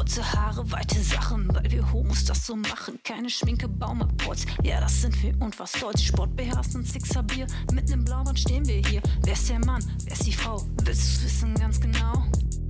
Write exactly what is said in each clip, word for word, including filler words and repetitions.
Kurze Haare, weite Sachen, weil wir Homos das so machen. Keine Schminke, Baumapolz, ja das sind wir und was soll's. Sport beherrscht und Sixer Bier, mitten im Blaubad stehen wir hier. Wer ist der Mann, wer ist die Frau, willst du's wissen ganz genau?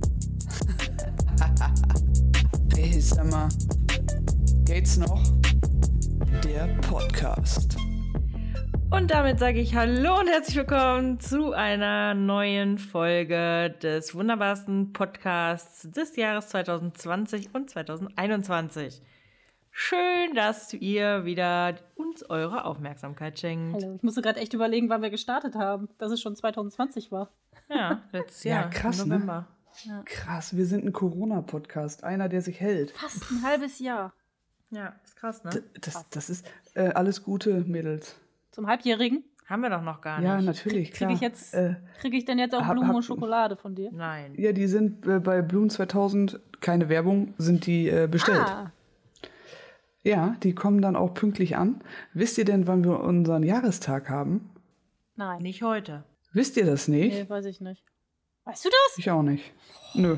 Hey, sag mal, geht's noch? Der Podcast. Und damit sage ich Hallo und herzlich willkommen zu einer neuen Folge des wunderbarsten Podcasts des Jahres zwanzig zwanzig und zwanzig einundzwanzig. Schön, dass ihr wieder uns eure Aufmerksamkeit schenkt. Hallo, ich musste gerade echt überlegen, wann wir gestartet haben, dass es schon zwanzig zwanzig war. Ja, letztes Jahr, Ja, krass, im November. Ne? Ja. Krass, wir sind ein Corona-Podcast, einer, der sich hält. Fast ein halbes Jahr. Ja, ist krass, ne? D- das, das ist äh, alles Gute, Mädels. Zum Halbjährigen? Haben wir doch noch gar nicht. Ja, natürlich, klar. Kriege ich, jetzt, äh, krieg ich denn jetzt auch hab- Blumen hab- und Schokolade von dir? Nein. Ja, die sind äh, bei Bloom zweitausend, keine Werbung, sind die äh, bestellt. Ah, Ja, die kommen dann auch pünktlich an. Wisst ihr denn, wann wir unseren Jahrestag haben? nein. Nicht heute. Wisst ihr das nicht? Nee, weiß ich nicht. Weißt du das? Ich auch nicht. Nö.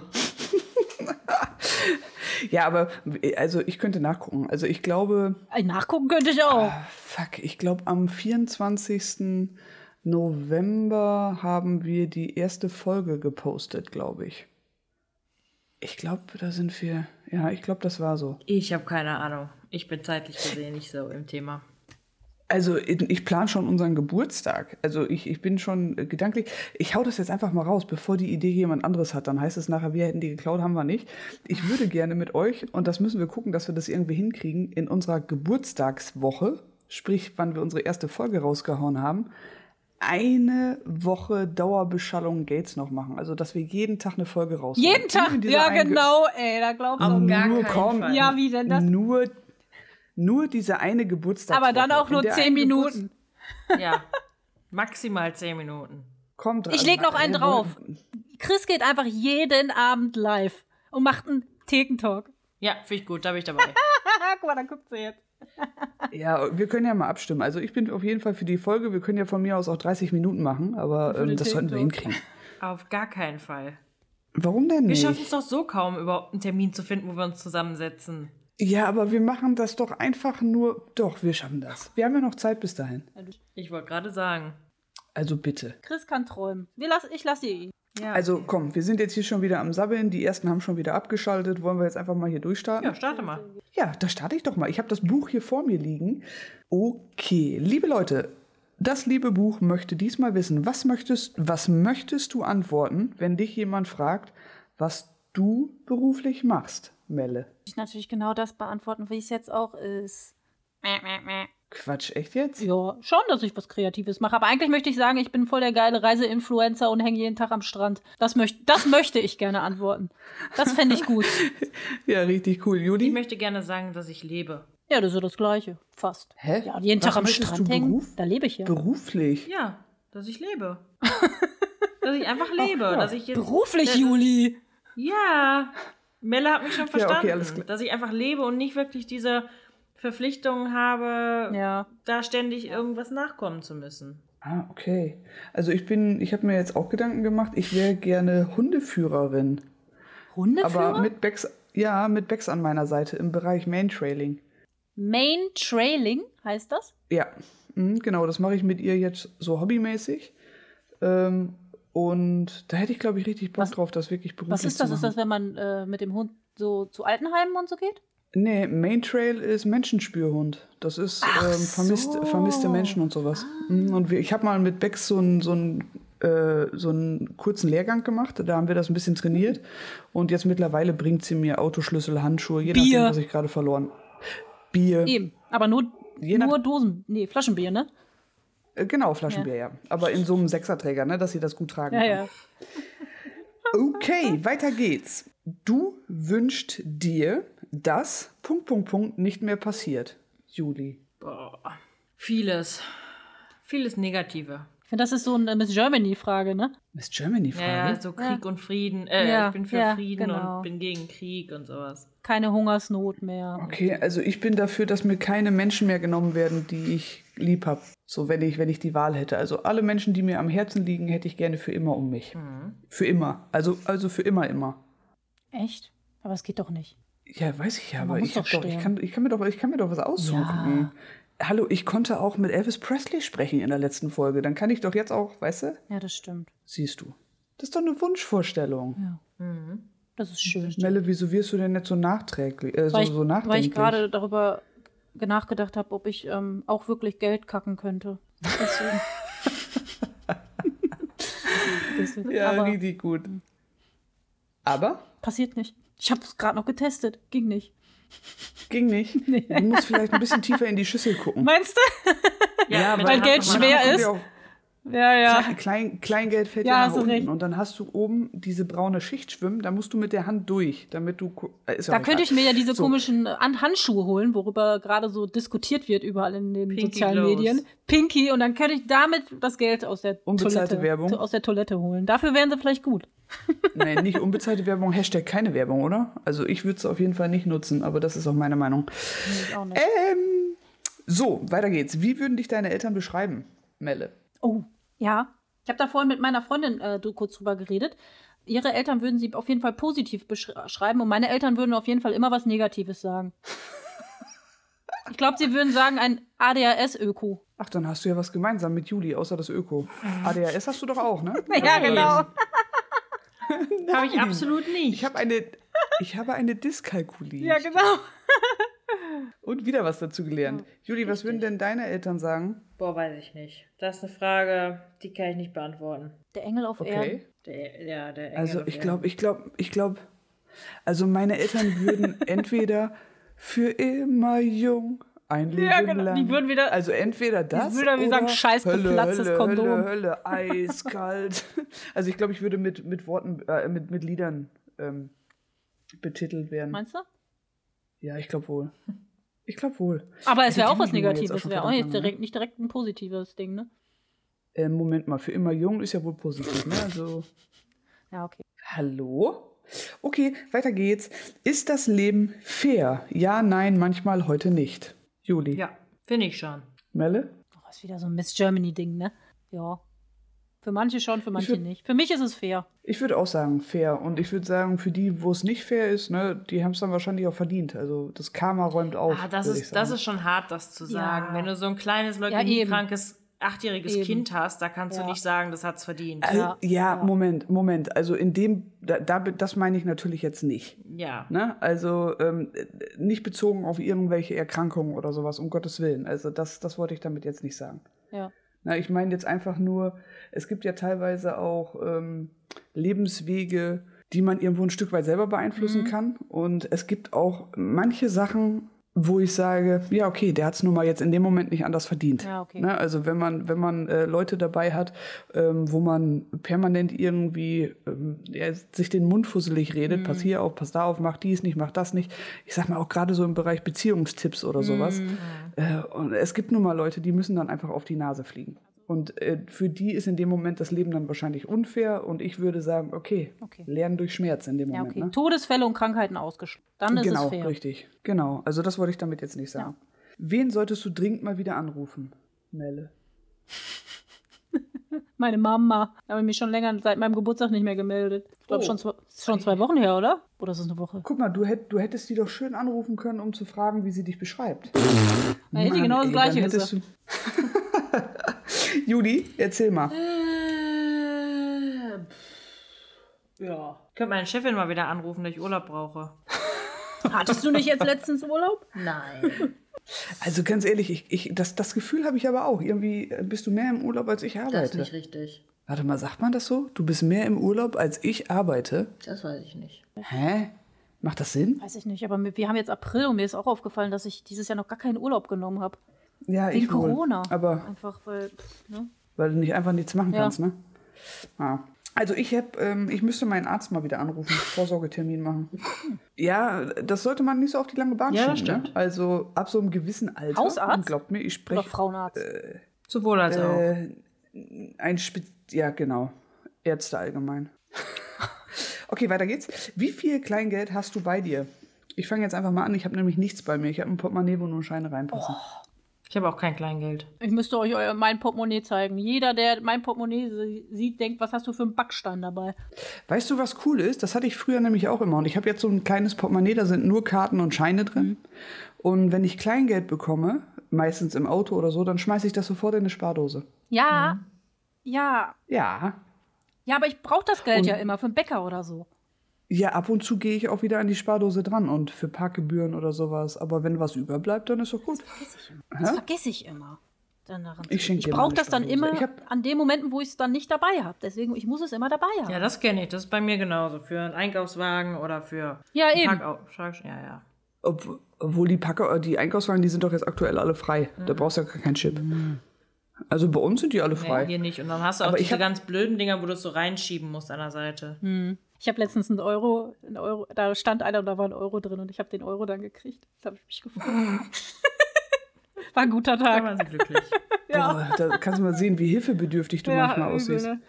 Ja, aber also ich könnte nachgucken. Also ich glaube, Ey, nachgucken könnte ich auch. ah, fuck, ich glaube am vierundzwanzigsten November haben wir die erste Folge gepostet, glaube ich. Ich glaube, da sind wir, ja, ich glaube, das war so. Ich habe keine Ahnung. Ich bin zeitlich gesehen nicht so im Thema. Also ich plane schon unseren Geburtstag. Also ich, ich bin schon äh, gedanklich, ich hau das jetzt einfach mal raus, bevor die Idee jemand anderes hat. Dann heißt es nachher, wir hätten die geklaut, haben wir nicht. Ich würde gerne mit euch, und das müssen wir gucken, dass wir das irgendwie hinkriegen, in unserer Geburtstagswoche, sprich, wann wir unsere erste Folge rausgehauen haben, eine Woche Dauerbeschallung Gates noch machen. Also, dass wir jeden Tag eine Folge raushauen. Jeden Tag? In dieser Ja, einen Ge- genau, ey, da glaubst du Auf auch gar nur, keinen komm, Fall. Ja, wie denn das? Nur, nur diese eine Geburtstagswoche. Aber dann auch In nur der zehn einen Minuten. Ja, maximal zehn Minuten. Kommt dran. Ich leg noch einen Äh, drauf. Chris geht einfach jeden Abend live und macht einen Thekentalk. Ja, finde ich gut, da bin ich dabei. Guck mal, da guckt sie jetzt. Ja, wir können ja mal abstimmen. Also ich bin auf jeden Fall für die Folge. Wir können ja von mir aus auch dreißig Minuten machen, aber Für ähm, den das sollten wir TikTok. hinkriegen. Auf gar keinen Fall. Warum denn Wir nicht? schaffen es doch so kaum, überhaupt einen Termin zu finden, wo wir uns zusammensetzen. Ja, aber wir machen das doch einfach nur... Doch, wir schaffen das. Wir haben ja noch Zeit bis dahin. Ich wollte gerade sagen. Also bitte. Chris kann träumen. Wir lass, ich lasse ihn. Ja, Also okay. komm, wir sind jetzt hier schon wieder am Sabbeln. Die ersten haben schon wieder abgeschaltet. Wollen wir jetzt einfach mal hier durchstarten? Ja, starte mal. Ja, da starte ich doch mal. Ich habe das Buch hier vor mir liegen. Okay, liebe Leute, das liebe Buch möchte diesmal wissen, was möchtest, was möchtest du antworten, wenn dich jemand fragt, was du beruflich machst, Melle? Ich natürlich genau das beantworten, wie es jetzt auch ist. Mäh, mäh, mäh. Quatsch, echt jetzt? Ja, schon, dass ich was Kreatives mache. Aber eigentlich möchte ich sagen, ich bin voll der geile Reiseinfluencer und hänge jeden Tag am Strand. Das, möcht, das möchte ich gerne antworten. Das fände ich gut. Ja, richtig cool. Ich Juli? möchte gerne sagen, dass ich lebe. Ja, das ist ja das Gleiche. Fast. Hä? Ja, jeden Was Tag am möchtest Strand du hängen. Beruf? Da lebe ich ja. Beruflich? Ja, dass ich lebe. Dass ich einfach lebe. ja. Dass ich jetzt, Beruflich, dass- Juli. Ja, Melle hat mich schon Ja, okay, verstanden. alles klar. Dass ich einfach lebe und nicht wirklich diese Verpflichtung habe, Ja. da ständig irgendwas nachkommen zu müssen. Ah, okay. Also ich bin, ich habe mir jetzt auch Gedanken gemacht, ich wäre gerne Hundeführerin. Hundeführer? Aber mit Becks, ja, mit Becks an meiner Seite im Bereich Mantrailing. Main Trailing heißt das? Ja, mhm, genau, das mache ich mit ihr jetzt so hobbymäßig. Ähm, und da hätte ich, glaube ich, richtig Bock Was- drauf, das wirklich beruflich Was ist das? zu Ist machen. das, wenn man äh, mit dem Hund so zu Altenheimen und so geht? Nee, Maintrail ist Menschenspürhund. Das ist Ach ähm, vermisst, so. vermisste Menschen und sowas. Mhm, Und wir, ich habe mal mit Becks so einen so einen, äh, so einen kurzen Lehrgang gemacht. Da haben wir das ein bisschen trainiert. Und jetzt mittlerweile bringt sie mir Autoschlüssel, Handschuhe, je Bier. nachdem, was ich gerade verloren. Bier. Eben. Aber nur, Je nach- nur Dosen, nee, Flaschenbier, ne? Äh, Genau, Flaschenbier, ja. Aber in so einem Sechserträger, ne, dass sie das gut tragen Ja, kann. ja. Okay, weiter geht's. Du wünschst dir, dass Punkt, Punkt, Punkt nicht mehr passiert, Juli. Boah. Vieles. Vieles Negative. Ich finde, das ist so eine Miss Germany-Frage, ne? Miss Germany-Frage? Ja, ja, so Krieg und Frieden. Äh, Ja, ich bin für ja, Frieden genau. und bin gegen Krieg und sowas. Keine Hungersnot mehr. Okay, also ich bin dafür, dass mir keine Menschen mehr genommen werden, die ich lieb habe. So, wenn ich, wenn ich die Wahl hätte. Also alle Menschen, die mir am Herzen liegen, hätte ich gerne für immer um mich. Mhm. Für immer. Also, also für immer, immer. Echt? Aber es geht doch nicht. Ja, weiß ich ja, Man aber muss ich, doch hab doch, ich, sterben. kann, ich, kann mir doch, ich kann mir doch was aussuchen. Hallo, ich konnte auch mit Elvis Presley sprechen in der letzten Folge. Dann kann ich doch jetzt auch, weißt du? Ja, das stimmt. Siehst du. Das ist doch eine Wunschvorstellung. Ja. Das ist schön. Melle, wieso wirst du denn nicht so nachträglich, äh, so, Weil ich, so nachdenklich? weil ich gerade darüber nachgedacht habe, ob ich ähm, auch wirklich Geld kacken könnte. Deswegen. Deswegen. Ja, Aber richtig gut. Aber passiert nicht. Ich habe es gerade noch getestet. Ging nicht. ging nicht. Du musst vielleicht ein bisschen tiefer in die Schüssel gucken. Meinst du? Ja, weil- weil Geld Hand- schwer Dann ist? kommt ja auch Ja, ja. Klein, Klein, Kleingeld fällt Ja, ja, nach hast du unten recht. und dann hast du oben diese braune Schicht schwimmen, da musst du mit der Hand durch, damit du... gu- Äh, ist ja Da auch könnte egal. ich mir ja diese So. komischen An- Handschuhe holen, worüber gerade so diskutiert wird überall in den Pinky sozialen Glows. Medien. Pinky, und dann könnte ich damit das Geld aus der Unbezahlte Toilette, Werbung. aus der Toilette holen. Dafür wären sie vielleicht gut. Nein, nicht unbezahlte Werbung, Hashtag keine Werbung, oder? Also ich würde es auf jeden Fall nicht nutzen, aber das ist auch meine Meinung. Nee, ich auch nicht. Ähm, so, weiter geht's. Wie würden dich deine Eltern beschreiben, Melle? Oh, ja. Ich habe da vorhin mit meiner Freundin äh, du kurz drüber geredet. Ihre Eltern würden sie auf jeden Fall positiv beschreiben und meine Eltern würden auf jeden Fall immer was Negatives sagen. Ich glaube, sie würden sagen, ein A D H S-Öko. Ach, dann hast du ja was gemeinsam mit Juli, außer das Öko. A D H S hast du doch auch, ne? Ja, genau. Habe ich absolut nicht. Ich habe eine, ich habe eine Dyskalkulie. Ja, genau. Und wieder was dazu gelernt. Juli, was würden denn deine Eltern sagen? Boah, weiß ich nicht. Das ist eine Frage, die kann ich nicht beantworten. Der Engel auf Erden. Okay. Der, ja, der Engel Also auf ich Erden. glaube, ich glaube, ich glaube, also meine Eltern würden entweder für immer jung ein Leben Ja, genau. lang. Die würden wieder- Also entweder das würden wieder oder sagen, scheiß Hölle, geplatztes Hölle, Kondom. Hölle, Hölle, eiskalt. Also ich glaube, ich würde mit, mit Worten, äh, mit, mit Liedern ähm, betitelt werden. Meinst du? Ja, ich glaube wohl. Ich glaube wohl. Aber es Also wäre die auch was kennen wir jetzt Negatives. schon Wäre auch verdammt nicht lange, direkt, nicht direkt ein positives Ding, ne? Äh, Moment mal, für immer jung ist ja wohl positiv, ne? Also, Ja, okay. hallo? Okay, weiter geht's. Ist das Leben fair? Ja, nein, manchmal, heute nicht. Juli. Ja, finde ich schon. Melle? Oh, ist wieder so ein Miss Germany-Ding, ne? Ja. Für manche schon, für manche würd- nicht. Für mich ist es fair. Ich würde auch sagen, fair. Und ich würde sagen, für die, wo es nicht fair ist, ne, die haben es dann wahrscheinlich auch verdient. Also das Karma räumt auf. Ah, das, würd ich ist, das sagen. ist schon hart, das zu sagen. Ja. Wenn du so ein kleines, Ja, leukämiekrankes, achtjähriges Eben. Kind hast, da kannst Ja. du nicht sagen, das hat's verdient. Also, Ja. ja, Ja. Moment, Moment. Also in dem, da, da, das meine ich natürlich jetzt nicht. Ja. Ne? Also ähm, nicht bezogen auf irgendwelche Erkrankungen oder sowas, um Gottes Willen. Also das, das wollte ich damit jetzt nicht sagen. Ja. Na, ich meine jetzt einfach nur, es gibt ja teilweise auch ähm, Lebenswege, die man irgendwo ein Stück weit selber beeinflussen Mhm. kann. Und es gibt auch manche Sachen, wo ich sage, ja, okay, der hat es nun mal jetzt in dem Moment nicht anders verdient. Ja, okay. Ne? Also wenn man, wenn man äh, Leute dabei hat, ähm, wo man permanent irgendwie ähm, ja, sich den Mund fusselig redet, Mhm. pass hier auf, pass da auf, mach dies nicht, mach das nicht. Ich sag mal auch gerade so im Bereich Beziehungstipps oder sowas. Mhm. Äh, und es gibt nun mal Leute, die müssen dann einfach auf die Nase fliegen. Und äh, für die ist in dem Moment das Leben dann wahrscheinlich unfair. Und ich würde sagen, okay, Okay. lernen durch Schmerz in dem Ja, Moment. okay. Ne? Todesfälle und Krankheiten ausgeschlossen. Dann ist Genau, es fair. richtig. Genau. Also das wollte ich damit jetzt nicht sagen. Wen solltest du dringend mal wieder anrufen, Melle? Meine Mama. Da habe ich mich schon länger seit meinem Geburtstag nicht mehr gemeldet. Ich glaube, Oh. schon, zwei, ist schon zwei Wochen her, oder? Oder ist es eine Woche? Guck mal, du, hätt, du hättest die doch schön anrufen können, um zu fragen, wie sie dich beschreibt. Da hätte ich genau das ey, Gleiche dann hättest du- Juli, erzähl mal. Äh, pff, ja. Ich könnte meine Chefin mal wieder anrufen, dass ich Urlaub brauche. Hattest du nicht jetzt letztens Urlaub? Nein. Also ganz ehrlich, ich, ich, das, das Gefühl habe ich aber auch. Irgendwie äh, bist du mehr im Urlaub, als ich Das ist arbeite. nicht richtig. Warte mal, sagt man das so? Du bist mehr im Urlaub, als ich arbeite? Das weiß ich nicht. Hä? Macht das Sinn? Weiß ich nicht, aber wir haben jetzt April und mir ist auch aufgefallen, dass ich dieses Jahr noch gar keinen Urlaub genommen habe. Ja, Wegen ich wohl. Corona. Aber Einfach, weil, pff, ne? weil du nicht einfach nichts machen Ja. kannst, ne? Ah. Also ich hab, ähm, ich müsste meinen Arzt mal wieder anrufen, Vorsorgetermin machen. Ja, das sollte man nicht so auf die lange Bahn Ja, schieben. das stimmt. Ne? Also ab so einem gewissen Alter. Hausarzt? Und glaubt mir, ich Oder spreche Frauenarzt. Sowohl als auch. äh, ein Spe ja genau, Ärzte allgemein. Okay, weiter geht's. Wie viel Kleingeld hast du bei dir? Ich fange jetzt einfach mal an. Ich habe nämlich nichts bei mir. Ich habe ein Portemonnaie, wo nur Scheine reinpassen. Ich habe auch kein Kleingeld. Ich müsste euch euer, mein Portemonnaie zeigen. Jeder, der mein Portemonnaie sieht, denkt, was hast du für einen Backstein dabei? Weißt du, was cool ist? Das hatte ich früher nämlich auch immer. Und ich habe jetzt so ein kleines Portemonnaie, da sind nur Karten und Scheine drin. Mhm. Und wenn ich Kleingeld bekomme, meistens im Auto oder so, dann schmeiße ich das sofort in eine Spardose. Ja, mhm. ja. Ja. Ja, aber ich brauche das Geld und, ja immer für einen Bäcker oder so. Ja, ab und zu gehe ich auch wieder an die Spardose dran und für Parkgebühren oder sowas. Aber wenn was überbleibt, dann ist doch gut. Das vergesse ich immer. Das vergesse ich immer. Dann daran ich ich brauche das dann immer an den Momenten, wo ich es dann nicht dabei habe. Deswegen, ich muss es immer dabei haben. Ja, das kenne ich. Das ist bei mir genauso. Für einen Einkaufswagen oder für ja, eben. Parkau- ja, ja. Ob, obwohl die, Packer, die Einkaufswagen, die sind doch jetzt aktuell alle frei. Mhm. Da brauchst du ja keinen Chip. Mhm. Also bei uns sind die alle frei. Nee, hier nicht. Und dann hast du auch aber diese hab... ganz blöden Dinger, wo du es so reinschieben musst an der Seite. Hm. Ich habe letztens einen Euro, einen Euro, da stand einer und da war ein Euro drin und ich habe den Euro dann gekriegt. Da habe ich mich gefreut. War ein guter Tag. Da waren sie glücklich. Ja. Boah, da kannst du mal sehen, wie hilfebedürftig du ja, manchmal aussiehst. Ne?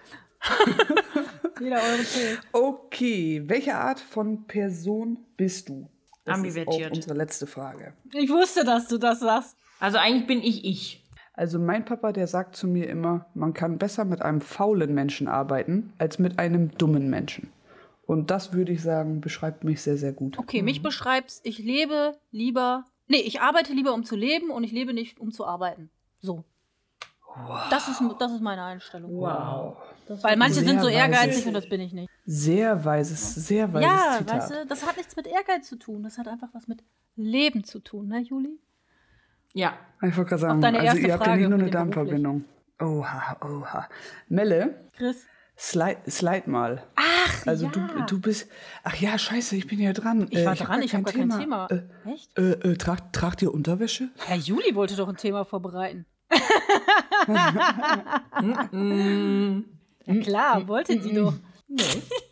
Jeder Euro zählt. Okay, welche Art von Person bist du? Das Ambivertiert. ist auch unsere letzte Frage. Ich wusste, dass du das sagst. Also eigentlich bin ich ich. Also mein Papa, der sagt zu mir immer, man kann besser mit einem faulen Menschen arbeiten, als mit einem dummen Menschen. Und das, würde ich sagen, beschreibt mich sehr, sehr gut. Okay, mhm. mich beschreibt's, ich lebe lieber, nee, ich arbeite lieber, um zu leben und ich lebe nicht, um zu arbeiten. So. Wow. Das ist, das ist meine Einstellung. Wow. Weil manche sind so ehrgeizig und das bin ich nicht. Sehr weises, sehr weises ja, Zitat. Ja, weißt du, das hat nichts mit Ehrgeiz zu tun. Das hat einfach was mit Leben zu tun, ne, Juli? Ja. Ich wollte gerade sagen, also ihr habt ja nicht nur eine Darmverbindung. Oha, oha. Melle. Chris. Slide, slide mal. Ach, also ja. du, du bist, ach ja, scheiße, ich bin ja dran. Ich war äh, ich dran, hab ich habe gar Thema. kein Thema. Äh, Echt? Äh, äh, tragt, tragt ihr Unterwäsche? Herr Juli wollte doch ein Thema vorbereiten. Ja klar, wollte sie doch. Nee.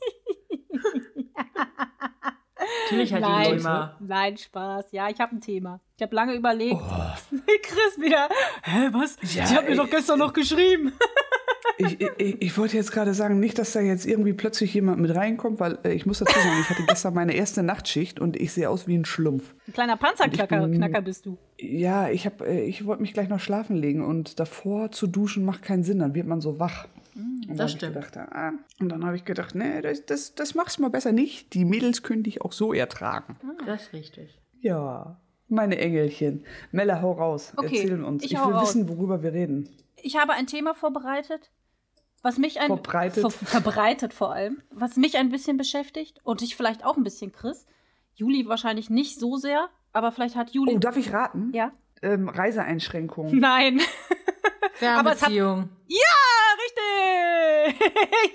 Natürlich hat nein, die ein Thema. Nein, Spaß. Ja, ich habe ein Thema. Ich habe lange überlegt. Oh. Chris wieder. Hä, was? Ja, Sie hat mir doch gestern noch geschrieben. Ich, ich, ich wollte jetzt gerade sagen, nicht, dass da jetzt irgendwie plötzlich jemand mit reinkommt, weil äh, ich muss dazu sagen, ich hatte gestern meine erste Nachtschicht und ich sehe aus wie ein Schlumpf. Ein kleiner Panzerknacker bin, Knacker bist du. Ja, ich, hab, äh, ich wollte mich gleich noch schlafen legen und davor zu duschen macht keinen Sinn, dann wird man so wach. Mm, das stimmt. Gedacht, ah, und dann habe ich gedacht, nee, das, das, das machst du mal besser nicht. Die Mädels können dich auch so ertragen. Ah, das ist richtig. Ja, meine Engelchen. Melle, hau raus. Okay, erzähl uns. Ich, ich will raus. wissen, worüber wir reden. Ich habe ein Thema vorbereitet, was mich ein verbreitet. Ver, verbreitet vor allem, was mich ein bisschen beschäftigt und dich vielleicht auch ein bisschen, Chris. Juli wahrscheinlich nicht so sehr, aber vielleicht hat Juli. Oh, darf ich raten? Ja. Ähm, Reiseeinschränkungen. Nein. Fernbeziehung. Ja, richtig.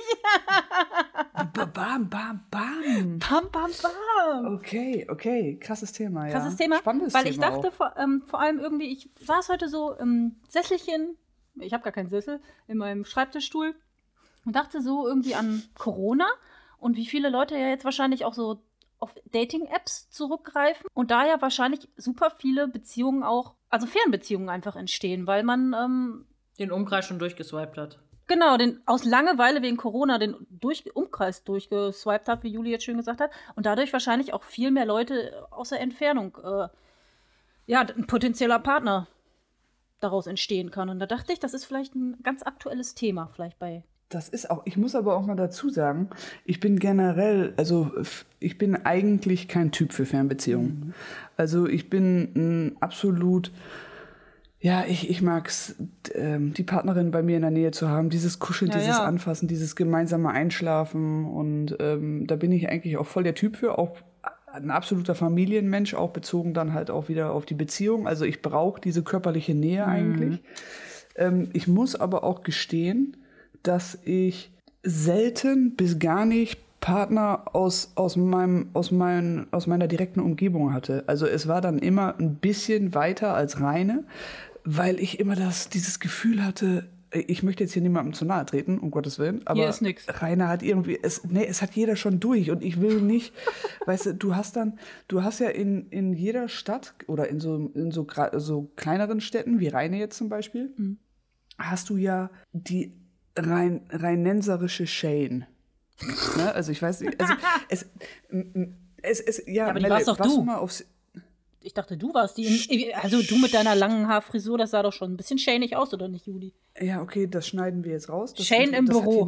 ja. Bam, bam, bam. Bam, bam, bam. Okay, okay. Krasses Thema, ja. Krasses Thema. Spannendes weil Thema. Weil ich dachte vor, ähm, vor allem irgendwie, ich saß heute so im Sesselchen, ich habe gar keinen Sessel, in meinem Schreibtischstuhl und dachte so irgendwie an Corona und wie viele Leute ja jetzt wahrscheinlich auch so auf Dating-Apps zurückgreifen und da ja wahrscheinlich super viele Beziehungen auch, also Fernbeziehungen einfach entstehen, weil man ähm, den Umkreis schon durchgeswiped hat. Genau, den aus Langeweile wegen Corona den durch, Umkreis durchgeswiped hat, wie Juli jetzt schön gesagt hat. Und dadurch wahrscheinlich auch viel mehr Leute aus der Entfernung, äh, ja, ein potenzieller Partner daraus entstehen kann. Und da dachte ich, das ist vielleicht ein ganz aktuelles Thema, vielleicht bei. Das ist auch, ich muss aber auch mal dazu sagen, ich bin generell, also ich bin eigentlich kein Typ für Fernbeziehungen. Mhm. Also ich bin ein absolut. Ja, ich, ich mag es, ähm, die Partnerin bei mir in der Nähe zu haben, dieses Kuscheln, ja, dieses ja. Anfassen, dieses gemeinsame Einschlafen. Und ähm, da bin ich eigentlich auch voll der Typ für, auch ein absoluter Familienmensch, auch bezogen dann halt auch wieder auf die Beziehung. Also ich brauche diese körperliche Nähe mhm. eigentlich. Ähm, ich muss aber auch gestehen, dass ich selten bis gar nicht Partner aus, aus, meinem, aus, mein, aus meiner direkten Umgebung hatte. Also es war dann immer ein bisschen weiter als reine, weil ich immer das, dieses Gefühl hatte, ich möchte jetzt hier niemandem zu nahe treten, um Gottes Willen, aber hier ist nix. Rainer hat irgendwie, es, nee, es hat jeder schon durch und ich will nicht, weißt du, du hast dann, du hast ja in, in jeder Stadt oder in so, in so, so kleineren Städten, wie Rheine jetzt zum Beispiel, mhm. hast du ja die Rhein, rheinenserische Shane. Ne? Also ich weiß nicht, also es, es, es ja, ja aber die Melle, warst doch warst du. du mal aufs ich dachte, du warst die. In, also du mit deiner langen Haarfrisur, das sah doch schon ein bisschen schänig aus, oder nicht, Juli? Ja, okay, das schneiden wir jetzt raus. Das, Shane das, im das Büro.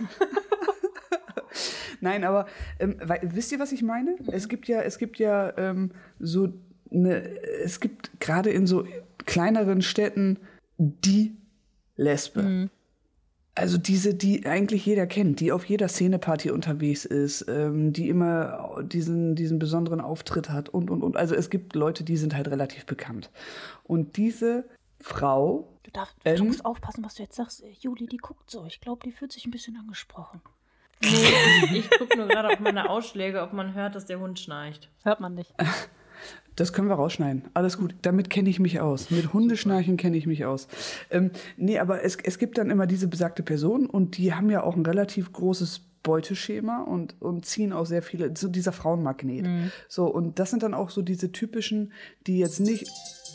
Nein, aber ähm, weil, wisst ihr, was ich meine? Es gibt ja, es gibt ja ähm, so eine, es gibt gerade in so kleineren Städten die Lesbe. Mhm. Also diese, die eigentlich jeder kennt, die auf jeder Szeneparty unterwegs ist, ähm, die immer diesen, diesen besonderen Auftritt hat und, und, und. Also es gibt Leute, die sind halt relativ bekannt. Und diese Frau... Du, darfst, du ähm, musst aufpassen, was du jetzt sagst. Juli, die guckt so. Ich glaube, die fühlt sich ein bisschen angesprochen. Nee, ich gucke nur gerade auf meine Ausschläge, ob man hört, dass der Hund schnarcht. Hört man nicht. Das können wir rausschneiden. Alles gut. Damit kenne ich mich aus. Mit Hundeschnarchen kenne ich mich aus. Ähm, nee, aber es, es gibt dann immer diese besagte Person und die haben ja auch ein relativ großes Beuteschema und, und ziehen auch sehr viele, so dieser Frauenmagnet. Mhm. So, und das sind dann auch so diese typischen, die jetzt nicht...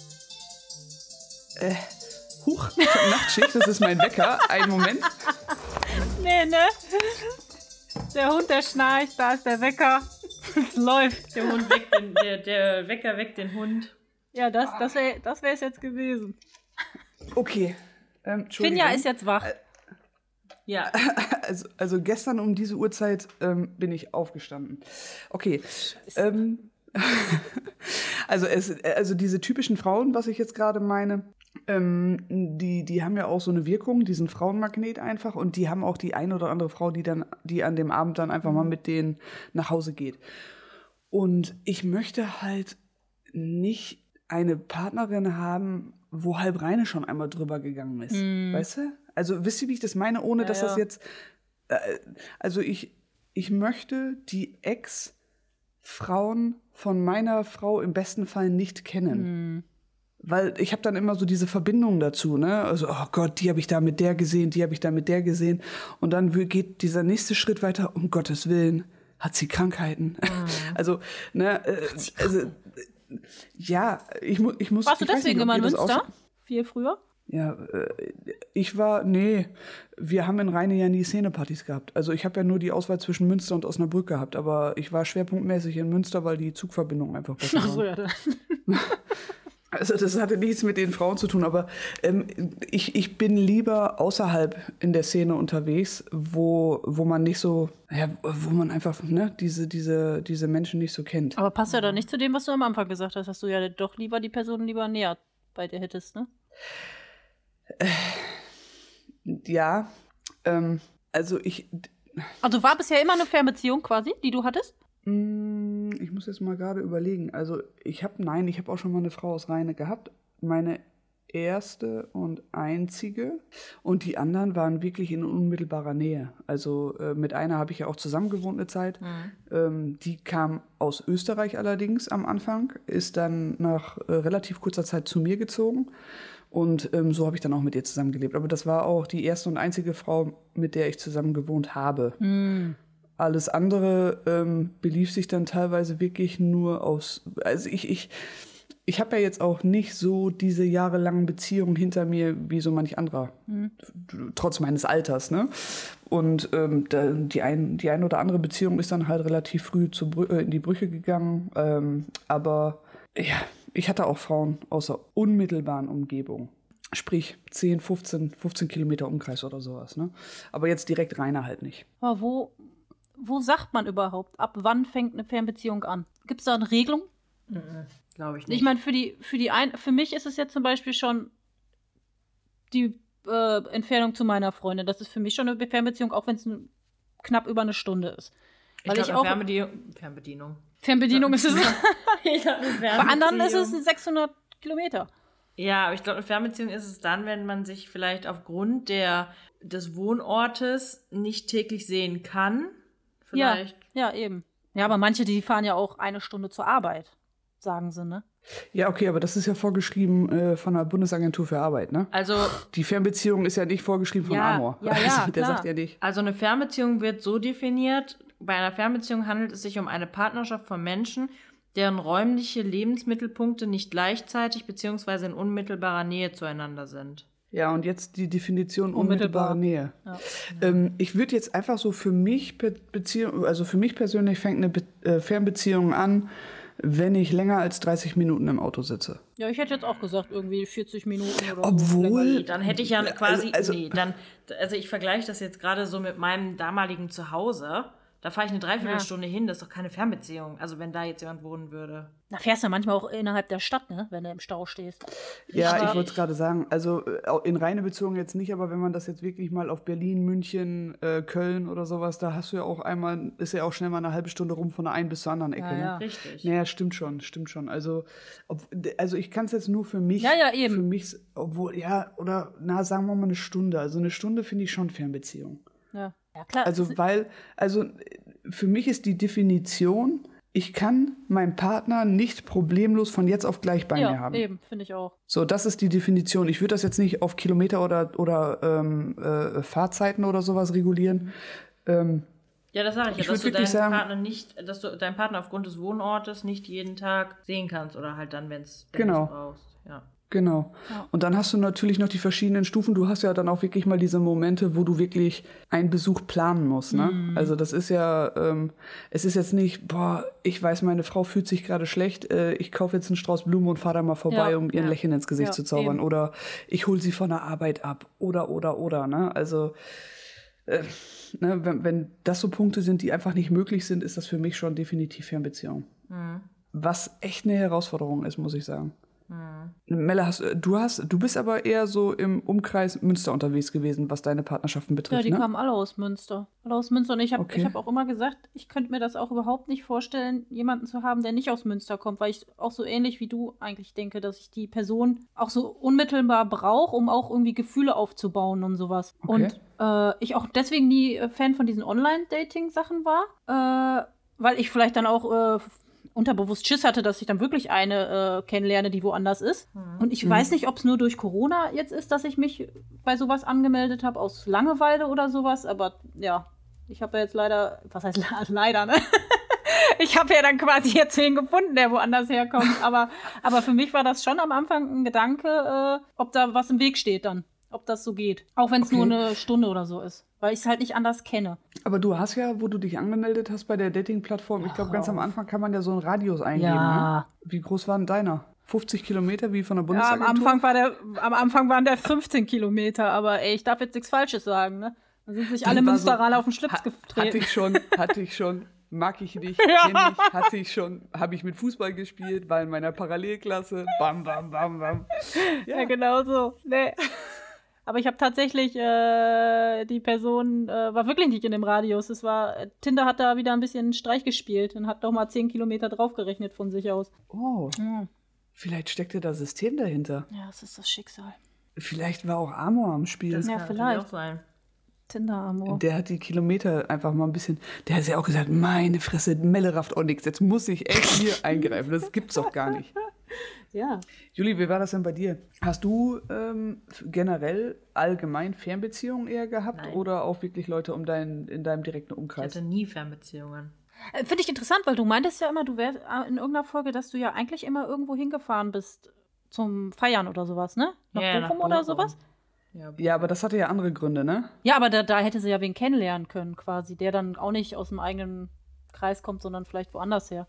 Äh, huch, ich hab Nachtschicht, das ist mein Wecker. Einen Moment. Nee, ne? Der Hund, der schnarcht, da ist der Wecker. Es läuft. Der Hund weckt den, der, der Wecker weckt den Hund. Ja, das, das wäre das es jetzt gewesen. Okay. Ähm, Finja ist jetzt wach. Äh, ja. Also, also gestern um diese Uhrzeit ähm, bin ich aufgestanden. Okay. Ähm, also, es, also diese typischen Frauen, was ich jetzt gerade meine, ähm, die, die haben ja auch so eine Wirkung, diesen Frauenmagnet einfach, und die haben auch die eine oder andere Frau, die dann, die an dem Abend dann einfach mal mit denen nach Hause geht. Und ich möchte halt nicht eine Partnerin haben, wo halb Reine schon einmal drüber gegangen ist. Mm. Weißt du? Also wisst ihr, wie ich das meine, ohne ja, dass ja. das jetzt... Äh, also ich, ich möchte die Ex-Frauen von meiner Frau im besten Fall nicht kennen. Mm. Weil ich habe dann immer so diese Verbindung dazu, ne? Also, oh Gott, die habe ich da mit der gesehen, die habe ich da mit der gesehen. Und dann geht dieser nächste Schritt weiter, um Gottes Willen, hat sie Krankheiten? Mm. Also, ne, äh, also, ja, ich, mu- ich muss... Warst du ich deswegen nicht, immer in Münster? Viel früher? Ja, äh, ich war, nee, wir haben in Rheine ja nie Szenepartys gehabt. Also ich habe ja nur die Auswahl zwischen Münster und Osnabrück gehabt, aber ich war schwerpunktmäßig in Münster, weil die Zugverbindung einfach besser war. Ach so, ja, dann. Also das hatte nichts mit den Frauen zu tun, aber ähm, ich, ich bin lieber außerhalb in der Szene unterwegs, wo, wo man nicht so, ja, wo man einfach ne, diese, diese, diese Menschen nicht so kennt. Aber passt ja doch nicht zu dem, was du am Anfang gesagt hast, dass du ja doch lieber die Person lieber näher bei dir hättest, ne? Äh, ja, ähm, also ich... Also war bisher immer eine Fernbeziehung quasi, die du hattest? Ich muss jetzt mal gerade überlegen. Also ich habe, nein, ich habe auch schon mal eine Frau aus Rheine gehabt. Meine erste und einzige. Und die anderen waren wirklich in unmittelbarer Nähe. Also äh, mit einer habe ich ja auch zusammen gewohnt eine Zeit. Mhm. Ähm, die kam aus Österreich allerdings am Anfang, ist dann nach äh, relativ kurzer Zeit zu mir gezogen. Und ähm, so habe ich dann auch mit ihr zusammengelebt. Aber das war auch die erste und einzige Frau, mit der ich zusammen gewohnt habe. Mhm. Alles andere ähm, belief sich dann teilweise wirklich nur aus... Also ich, ich, ich habe ja jetzt auch nicht so diese jahrelangen Beziehungen hinter mir wie so manch anderer. Mhm. Trotz meines Alters, ne? Und ähm, da, die, ein, die eine oder andere Beziehung ist dann halt relativ früh zu Brü- äh, in die Brüche gegangen. Ähm, aber ja, ich hatte auch Frauen aus der unmittelbaren Umgebung. Sprich zehn, fünfzehn, fünfzehn Kilometer Umkreis oder sowas, ne? Aber jetzt direkt Rheine halt nicht. Aber wo... Wo sagt man überhaupt, ab wann fängt eine Fernbeziehung an? Gibt es da eine Regelung? Mhm, glaube ich nicht. Ich meine, für die, für die ein, für mich ist es jetzt zum Beispiel schon die äh, Entfernung zu meiner Freundin. Das ist für mich schon eine Fernbeziehung, auch wenn es knapp über eine Stunde ist. Weil ich, ich glaub, auch Fernbedienung. Fernbedienung. Fernbedienung ist es. Bei anderen ist es sechshundert Kilometer. Ja, aber ich glaube, eine Fernbeziehung ist es dann, wenn man sich vielleicht aufgrund der, des Wohnortes nicht täglich sehen kann. Vielleicht. Ja, ja, eben. Ja, aber manche, die fahren ja auch eine Stunde zur Arbeit, sagen sie, ne? Ja, okay, aber das ist ja vorgeschrieben äh, von der Bundesagentur für Arbeit, ne? Also die Fernbeziehung ist ja nicht vorgeschrieben von ja, Amor. Ja, ja, also, der klar. sagt ja nicht. Also eine Fernbeziehung wird so definiert, bei einer Fernbeziehung handelt es sich um eine Partnerschaft von Menschen, deren räumliche Lebensmittelpunkte nicht gleichzeitig bzw. in unmittelbarer Nähe zueinander sind. Ja, und jetzt die Definition unmittelbare Unmittelbar. Nähe. Ja. Ähm, ich würde jetzt einfach so für mich Be- Beziehung, also für mich persönlich fängt eine Be- äh, Fernbeziehung an, wenn ich länger als dreißig Minuten im Auto sitze. Ja, ich hätte jetzt auch gesagt, irgendwie vierzig Minuten oder Obwohl, so. Nee, dann hätte ich ja quasi, also, nee, dann, also ich vergleiche das jetzt gerade so mit meinem damaligen Zuhause. Da fahre ich eine Dreiviertelstunde ja. hin, das ist doch keine Fernbeziehung. Also wenn da jetzt jemand wohnen würde. Da fährst du manchmal auch innerhalb der Stadt, ne? Wenn du im Stau stehst. Ja, aber ich wollte es gerade sagen. Also in reine Beziehung jetzt nicht, aber wenn man das jetzt wirklich mal auf Berlin, München, äh, Köln oder sowas, da hast du ja auch einmal, ist ja auch schnell mal eine halbe Stunde rum von der einen bis zur anderen Ecke. Ja, ja. Ne? Richtig. Naja, stimmt schon, stimmt schon. Also, ob, also ich kann es jetzt nur für mich. Ja, ja, eben. Für mich, obwohl, ja, oder na, sagen wir mal eine Stunde. Also eine Stunde finde ich schon Fernbeziehung. Ja, ja klar. Also weil, also für mich ist die Definition, ich kann meinen Partner nicht problemlos von jetzt auf gleich bei ja, mir haben. Eben, finde ich auch. So, das ist die Definition. Ich würde das jetzt nicht auf Kilometer oder, oder ähm, äh, Fahrzeiten oder sowas regulieren. Ähm, ja, das sage ich ja, ich dass du deinen sagen, Partner nicht, dass du deinen Partner aufgrund des Wohnortes nicht jeden Tag sehen kannst oder halt dann, wenn es genau. brauchst. Ja. Genau. Ja. Und dann hast du natürlich noch die verschiedenen Stufen. Du hast ja dann auch wirklich mal diese Momente, wo du wirklich einen Besuch planen musst. Ne? Mm. Also das ist ja, ähm, es ist jetzt nicht, boah, ich weiß, meine Frau fühlt sich gerade schlecht, äh, ich kaufe jetzt einen Strauß Blumen und fahre da mal vorbei, ja. um ihr ein ja. Lächeln ins Gesicht ja, zu zaubern. eben. Oder ich hole sie von der Arbeit ab. Oder, oder, oder. Ne? Also äh, ne, wenn, wenn das so Punkte sind, die einfach nicht möglich sind, ist das für mich schon definitiv Fernbeziehung. Mhm. Was echt eine Herausforderung ist, muss ich sagen. Mhm. Melle, hast, du, hast, du bist aber eher so im Umkreis Münster unterwegs gewesen, was deine Partnerschaften betrifft, Ja, die ne? kamen alle aus Münster. Alle aus Münster. Und ich habe Okay. ich hab auch immer gesagt, ich könnte mir das auch überhaupt nicht vorstellen, jemanden zu haben, der nicht aus Münster kommt, weil ich auch so ähnlich wie du eigentlich denke, dass ich die Person auch so unmittelbar brauche, um auch irgendwie Gefühle aufzubauen und sowas. Okay. Und äh, ich auch deswegen nie äh, Fan von diesen Online-Dating-Sachen war, äh, weil ich vielleicht dann auch äh, unterbewusst Schiss hatte, dass ich dann wirklich eine äh, kennenlerne, die woanders ist. Mhm. Und ich mhm. weiß nicht, ob es nur durch Corona jetzt ist, dass ich mich bei sowas angemeldet habe, aus Langeweile oder sowas. Aber ja, ich habe ja jetzt leider, was heißt leider, ne? Ich habe ja dann quasi jetzt wen gefunden, der woanders herkommt. Aber, aber für mich war das schon am Anfang ein Gedanke, äh, ob da was im Weg steht dann. Ob das so geht. Auch wenn es okay. nur eine Stunde oder so ist. Weil ich es halt nicht anders kenne. Aber du hast ja, wo du dich angemeldet hast bei der Dating-Plattform, ich glaube, ganz am Anfang kann man ja so einen Radius eingeben. Ja. Ne? Wie groß war denn deiner? fünfzig Kilometer wie von der Ja, Bundesagentur? am Anfang, war der, am Anfang waren der fünfzehn Kilometer, aber ey, ich darf jetzt nichts Falsches sagen, ne? Da sind sich alle Münsteraner so, auf den Schlips ha- getreten. Hatte ich schon, hatte ich schon. Mag ich nicht, ja. kenn ich, hatte ich schon, habe ich mit Fußball gespielt, war in meiner Parallelklasse, bam, bam, bam, bam. Ja, ja genau so. Nee. Aber ich habe tatsächlich, äh, die Person äh, war wirklich nicht in dem Radius. Es war, Tinder hat da wieder ein bisschen Streich gespielt und hat doch mal zehn Kilometer draufgerechnet von sich aus. Oh, ja. Vielleicht steckte da System dahinter. Ja, das ist das Schicksal. Vielleicht war auch Amor am Spiel. Das ja, kann vielleicht auch sein. Tinder-Amor. Der hat die Kilometer einfach mal ein bisschen, der hat ja auch gesagt, meine Fresse, Melle rafft auch nichts. Jetzt muss ich echt hier eingreifen. Das gibt's doch gar nicht. Ja. Juli, wie war das denn bei dir? Hast du ähm, generell allgemein Fernbeziehungen eher gehabt Nein. oder auch wirklich Leute um dein, in deinem direkten Umkreis? Ich hatte nie Fernbeziehungen. Äh, Finde ich interessant, weil du meintest ja immer, du wärst in irgendeiner Folge, dass du ja eigentlich immer irgendwo hingefahren bist zum Feiern oder sowas, ne? Nach ja, Bochum nach oder Bochum. sowas? Ja, Ja, aber das hatte ja andere Gründe, ne? Ja, aber da, da hätte sie ja wen kennenlernen können, quasi, der dann auch nicht aus dem eigenen Kreis kommt, sondern vielleicht woanders her.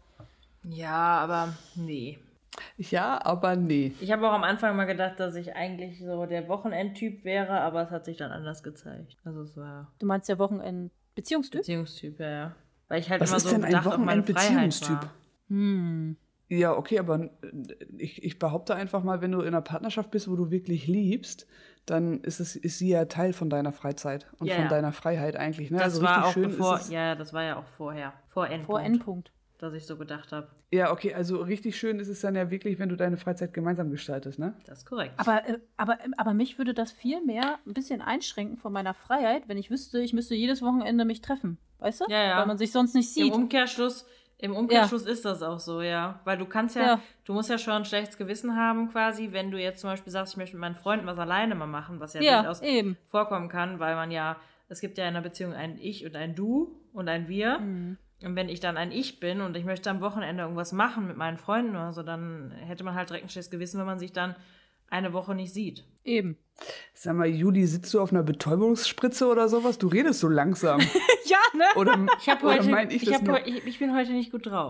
ja, aber nee. Ja, aber nee. Ich habe auch am Anfang mal gedacht, dass ich eigentlich so der Wochenendtyp wäre, aber es hat sich dann anders gezeigt. Also es war Du meinst der Wochenend-Beziehungstyp? Beziehungstyp, ja, ja. Weil ich halt Was immer ist so denn ein gedacht auf meine Freiheit Wochenend-Beziehungstyp? war. Hm. Ja, okay, aber ich, ich behaupte einfach mal, wenn du in einer Partnerschaft bist, wo du wirklich liebst, dann ist es ist sie ja Teil von deiner Freizeit und Ja, von ja. deiner Freiheit eigentlich. Ne? Das also war richtig auch schön bevor, ist es, ja, das war ja auch vorher, vor Endpunkt, Vor Endpunkt. dass ich so gedacht habe. Ja, okay, also richtig schön ist es dann ja wirklich, wenn du deine Freizeit gemeinsam gestaltest, ne? Das ist korrekt. Aber, äh, aber, aber mich würde das viel mehr ein bisschen einschränken von meiner Freiheit, wenn ich wüsste, ich müsste jedes Wochenende mich treffen. Weißt du? Ja, ja. Weil man sich sonst nicht Im sieht. Umkehrschluss, im Umkehrschluss ist das auch so, ja. Weil du kannst ja, Ja. du musst ja schon ein schlechtes Gewissen haben quasi, wenn du jetzt zum Beispiel sagst, ich möchte mit meinen Freunden was alleine mal machen, was ja, Ja, durchaus eben. vorkommen kann, weil man ja, es gibt ja in einer Beziehung ein Ich und ein Du und ein Wir. Mhm. Und wenn ich dann ein Ich bin und ich möchte am Wochenende irgendwas machen mit meinen Freunden oder so, dann hätte man halt direkt ein schlechtes Gewissen, wenn man sich dann eine Woche nicht sieht. Eben. Sag mal, Juli, sitzt du auf einer Betäubungsspritze oder sowas? Du redest so langsam. Ja, ne? Oder, Ich, hab oder heute, mein ich ich, das hab nur? heu- ich, ich bin heute nicht gut drauf.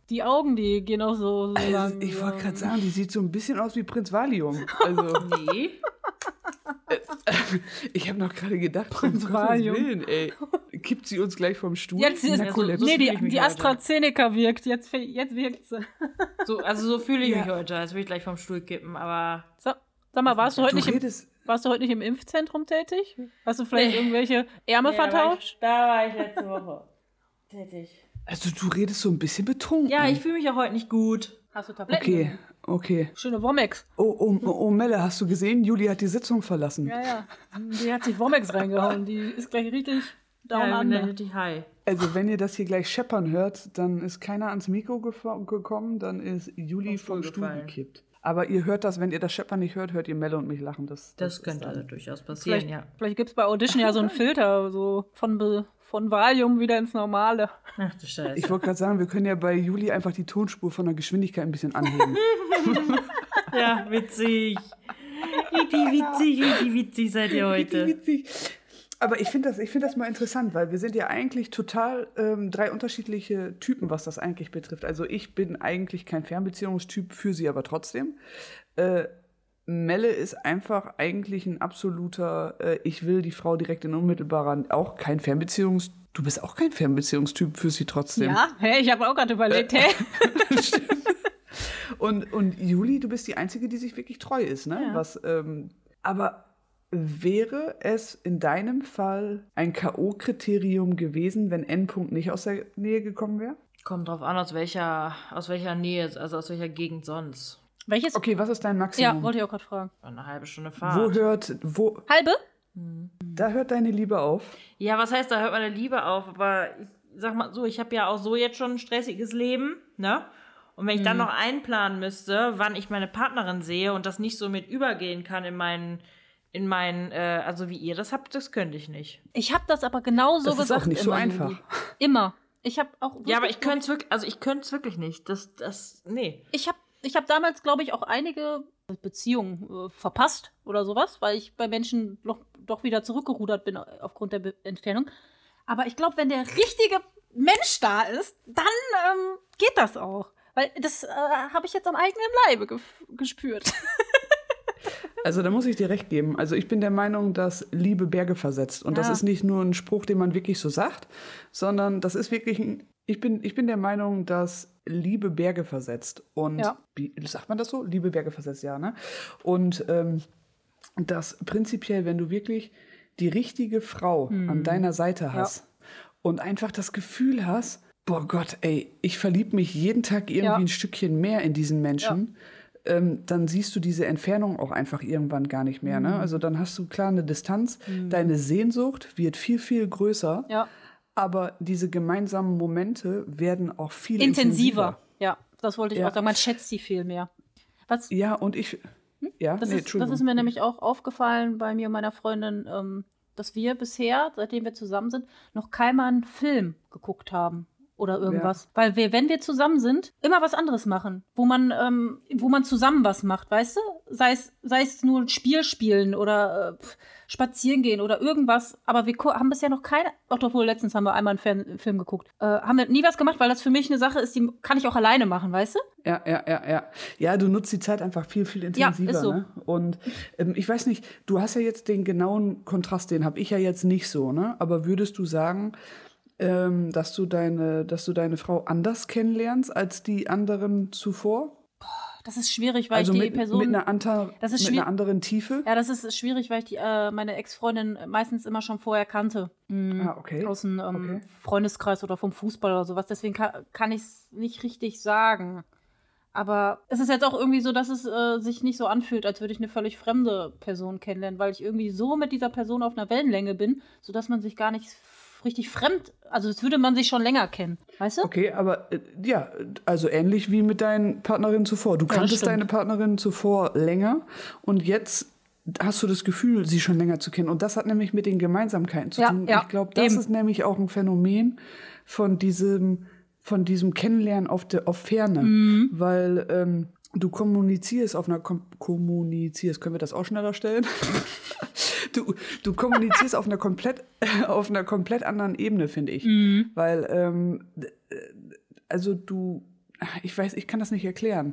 Die Augen, die gehen auch so, so Also, lang. ich wollte gerade sagen, die sieht so ein bisschen aus wie Prinz Valium. Also, Nee. ich habe noch gerade gedacht, Prinz um Gottes Valium. Willen, ey. Kippt sie uns gleich vom Stuhl? Jetzt ist, Narkolepsie. so nee, fühle ich die, mich die heute. AstraZeneca wirkt. Jetzt, jetzt wirkt sie. So, also so fühle ich Ja. mich heute, als würde ich gleich vom Stuhl kippen, aber So, sag mal, warst du, heute Du nicht im, redest, warst du heute nicht im Impfzentrum tätig? Hast du vielleicht Nee. irgendwelche Ärmel Nee, da war vertauscht? ich, da war ich letzte Woche tätig. also du redest so ein bisschen betrunken. Ja, ich fühle mich auch heute nicht gut. Hast du Tabletten? Okay, okay. Schöne Womex. Oh, oh, oh, oh, Melle, hast du gesehen? Juli hat die Sitzung verlassen. Ja, ja. Die hat sich Womex reingehauen. Die ist gleich richtig down Ja, ich bin under. richtig high. Also wenn ihr das hier gleich scheppern hört, dann ist keiner ans Mikro gefo- gekommen, dann ist Juli Vom vom Stuhl Stuhl gefallen. gekippt. Aber ihr hört das, wenn ihr das Scheppern nicht hört, hört ihr Melle und mich lachen. Das, Das ist könnte dann- also durchaus passieren, Vielleicht, ja. vielleicht gibt es bei Audition ja so einen Filter, so von, Be- von Valium wieder ins Normale. Ach du Scheiße. Ich wollte gerade sagen, wir können ja bei Juli einfach die Tonspur von der Geschwindigkeit ein bisschen anheben. Ja, witzig. Wie witzig, wie witzig seid ihr heute. Witzig. Aber ich finde das, ich find das mal interessant, weil wir sind ja eigentlich total ähm, drei unterschiedliche Typen, was das eigentlich betrifft. Also ich bin eigentlich kein Fernbeziehungstyp, für sie aber trotzdem. Äh, Melle ist einfach eigentlich ein absoluter, äh, ich will die Frau direkt in unmittelbarer, auch kein Fernbeziehungs... Du bist auch kein Fernbeziehungstyp, für sie trotzdem. Ja, hä, ich habe auch gerade überlegt, hä? Und, und Juli, du bist die Einzige, die sich wirklich treu ist, ne? Ja. Was, ähm, aber wäre es in deinem Fall ein K O-Kriterium gewesen, wenn N. nicht aus der Nähe gekommen wäre? Kommt drauf an, aus welcher, aus welcher Nähe, also aus welcher Gegend sonst. Welches? Okay, was ist dein Ja, Maximum? wollte ich auch gerade fragen. Eine halbe Stunde Wo Fahrt. hört, wo, Halbe? da hört deine Liebe auf? Ja, was heißt, da hört meine Liebe auf? Aber ich sag mal so, ich habe ja auch so jetzt schon ein stressiges Leben, ne? Und wenn ich dann noch einplanen müsste, wann ich meine Partnerin sehe und das nicht so mit übergehen kann in meinen, in meinen, äh, also wie ihr das habt, das könnte ich nicht. Ich habe das aber genau so Das ist gesagt. auch nicht so immer, einfach. Juli. Immer. Ich habe auch. Ja, aber wirklich- ich könnte es wirklich, also ich könnte es wirklich nicht. Das, das, nee. Ich habe ich hab damals, glaube ich, auch einige Beziehungen äh, verpasst oder sowas, weil ich bei Menschen doch, doch wieder zurückgerudert bin aufgrund der Be Entfernung. Aber ich glaube, wenn der richtige Mensch da ist, dann ähm, geht das auch. Weil das äh, habe ich jetzt am eigenen Leibe ge gespürt. Also da muss ich dir recht geben. Also ich bin der Meinung, dass Liebe Berge versetzt. Und das Ja. ist nicht nur ein Spruch, den man wirklich so sagt, sondern das ist wirklich ein, ich bin, ich bin der Meinung, dass Liebe Berge versetzt. Und Ja. wie, sagt man das so? Liebe Berge versetzt, ja, ne? Und ähm, dass prinzipiell, wenn du wirklich die richtige Frau an deiner Seite hast und einfach das Gefühl hast, boah Gott, ey, ich verliebe mich jeden Tag irgendwie Ja. ein Stückchen mehr in diesen Menschen, ähm, dann siehst du diese Entfernung auch einfach irgendwann gar nicht mehr. Ne? Also dann hast du klar eine Distanz, deine Sehnsucht wird viel, viel größer, Ja. aber diese gemeinsamen Momente werden auch viel Intensiver. intensiver. Ja, das wollte ich Ja. auch sagen. Man schätzt sie viel mehr. Was, Ja, und ich... Ja, Das, nee, ist, das Entschuldigung. ist mir nämlich auch aufgefallen bei mir und meiner Freundin, ähm, dass wir bisher, seitdem wir zusammen sind, noch keinmal einen Film geguckt haben oder irgendwas. Weil wir, wenn wir zusammen sind, immer was anderes machen, wo man, ähm, wo man zusammen was macht, weißt du? Sei es, sei es nur ein Spiel spielen oder äh, pf, spazieren gehen oder irgendwas. Aber wir ko- haben bisher noch keine, auch doch wohl letztens haben wir einmal einen Fern Film geguckt. Äh, haben wir nie was gemacht, weil das für mich eine Sache ist, die kann ich auch alleine machen, weißt du? Ja, ja, ja, ja. Ja, du nutzt die Zeit einfach viel, viel intensiver. ist so. Ne? Und ähm, ich weiß nicht, du hast ja jetzt den genauen Kontrast, den habe ich ja jetzt nicht so, ne? Aber würdest du sagen, ähm, dass du deine, dass du deine Frau anders kennenlernst als die anderen zuvor? Das ist schwierig, weil Also ich die mit, Person... mit, einer, anta- Das ist mit schwier- einer anderen Tiefe? Ja, das ist schwierig, weil ich die, äh, meine Ex-Freundin meistens immer schon vorher kannte. Mhm. Ah, okay. Aus dem ähm, Okay. Freundeskreis oder vom Fußball oder sowas. Deswegen kann, kann ich es nicht richtig sagen. Aber es ist jetzt auch irgendwie so, dass es äh, sich nicht so anfühlt, als würde ich eine völlig fremde Person kennenlernen, weil ich irgendwie so mit dieser Person auf einer Wellenlänge bin, sodass man sich gar nicht f- richtig fremd, also als würde man sich schon länger kennen. Weißt du? Okay, aber äh, ja, also ähnlich wie mit deinen Partnerinnen zuvor. Du das kanntest stimmt. deine Partnerin zuvor länger und jetzt hast du das Gefühl, sie schon länger zu kennen. Und das hat nämlich mit den Gemeinsamkeiten zu Ja, tun. ja, ich glaube, das eben. ist nämlich auch ein Phänomen von diesem, von diesem Kennenlernen auf, der, auf Ferne. Mhm. Weil ähm, du kommunizierst auf einer Kom kommunizierst, können wir das auch schneller stellen? Du, du kommunizierst auf einer komplett auf einer komplett anderen Ebene, finde ich. Mhm. Weil, ähm, also du, ich weiß, ich kann das nicht erklären.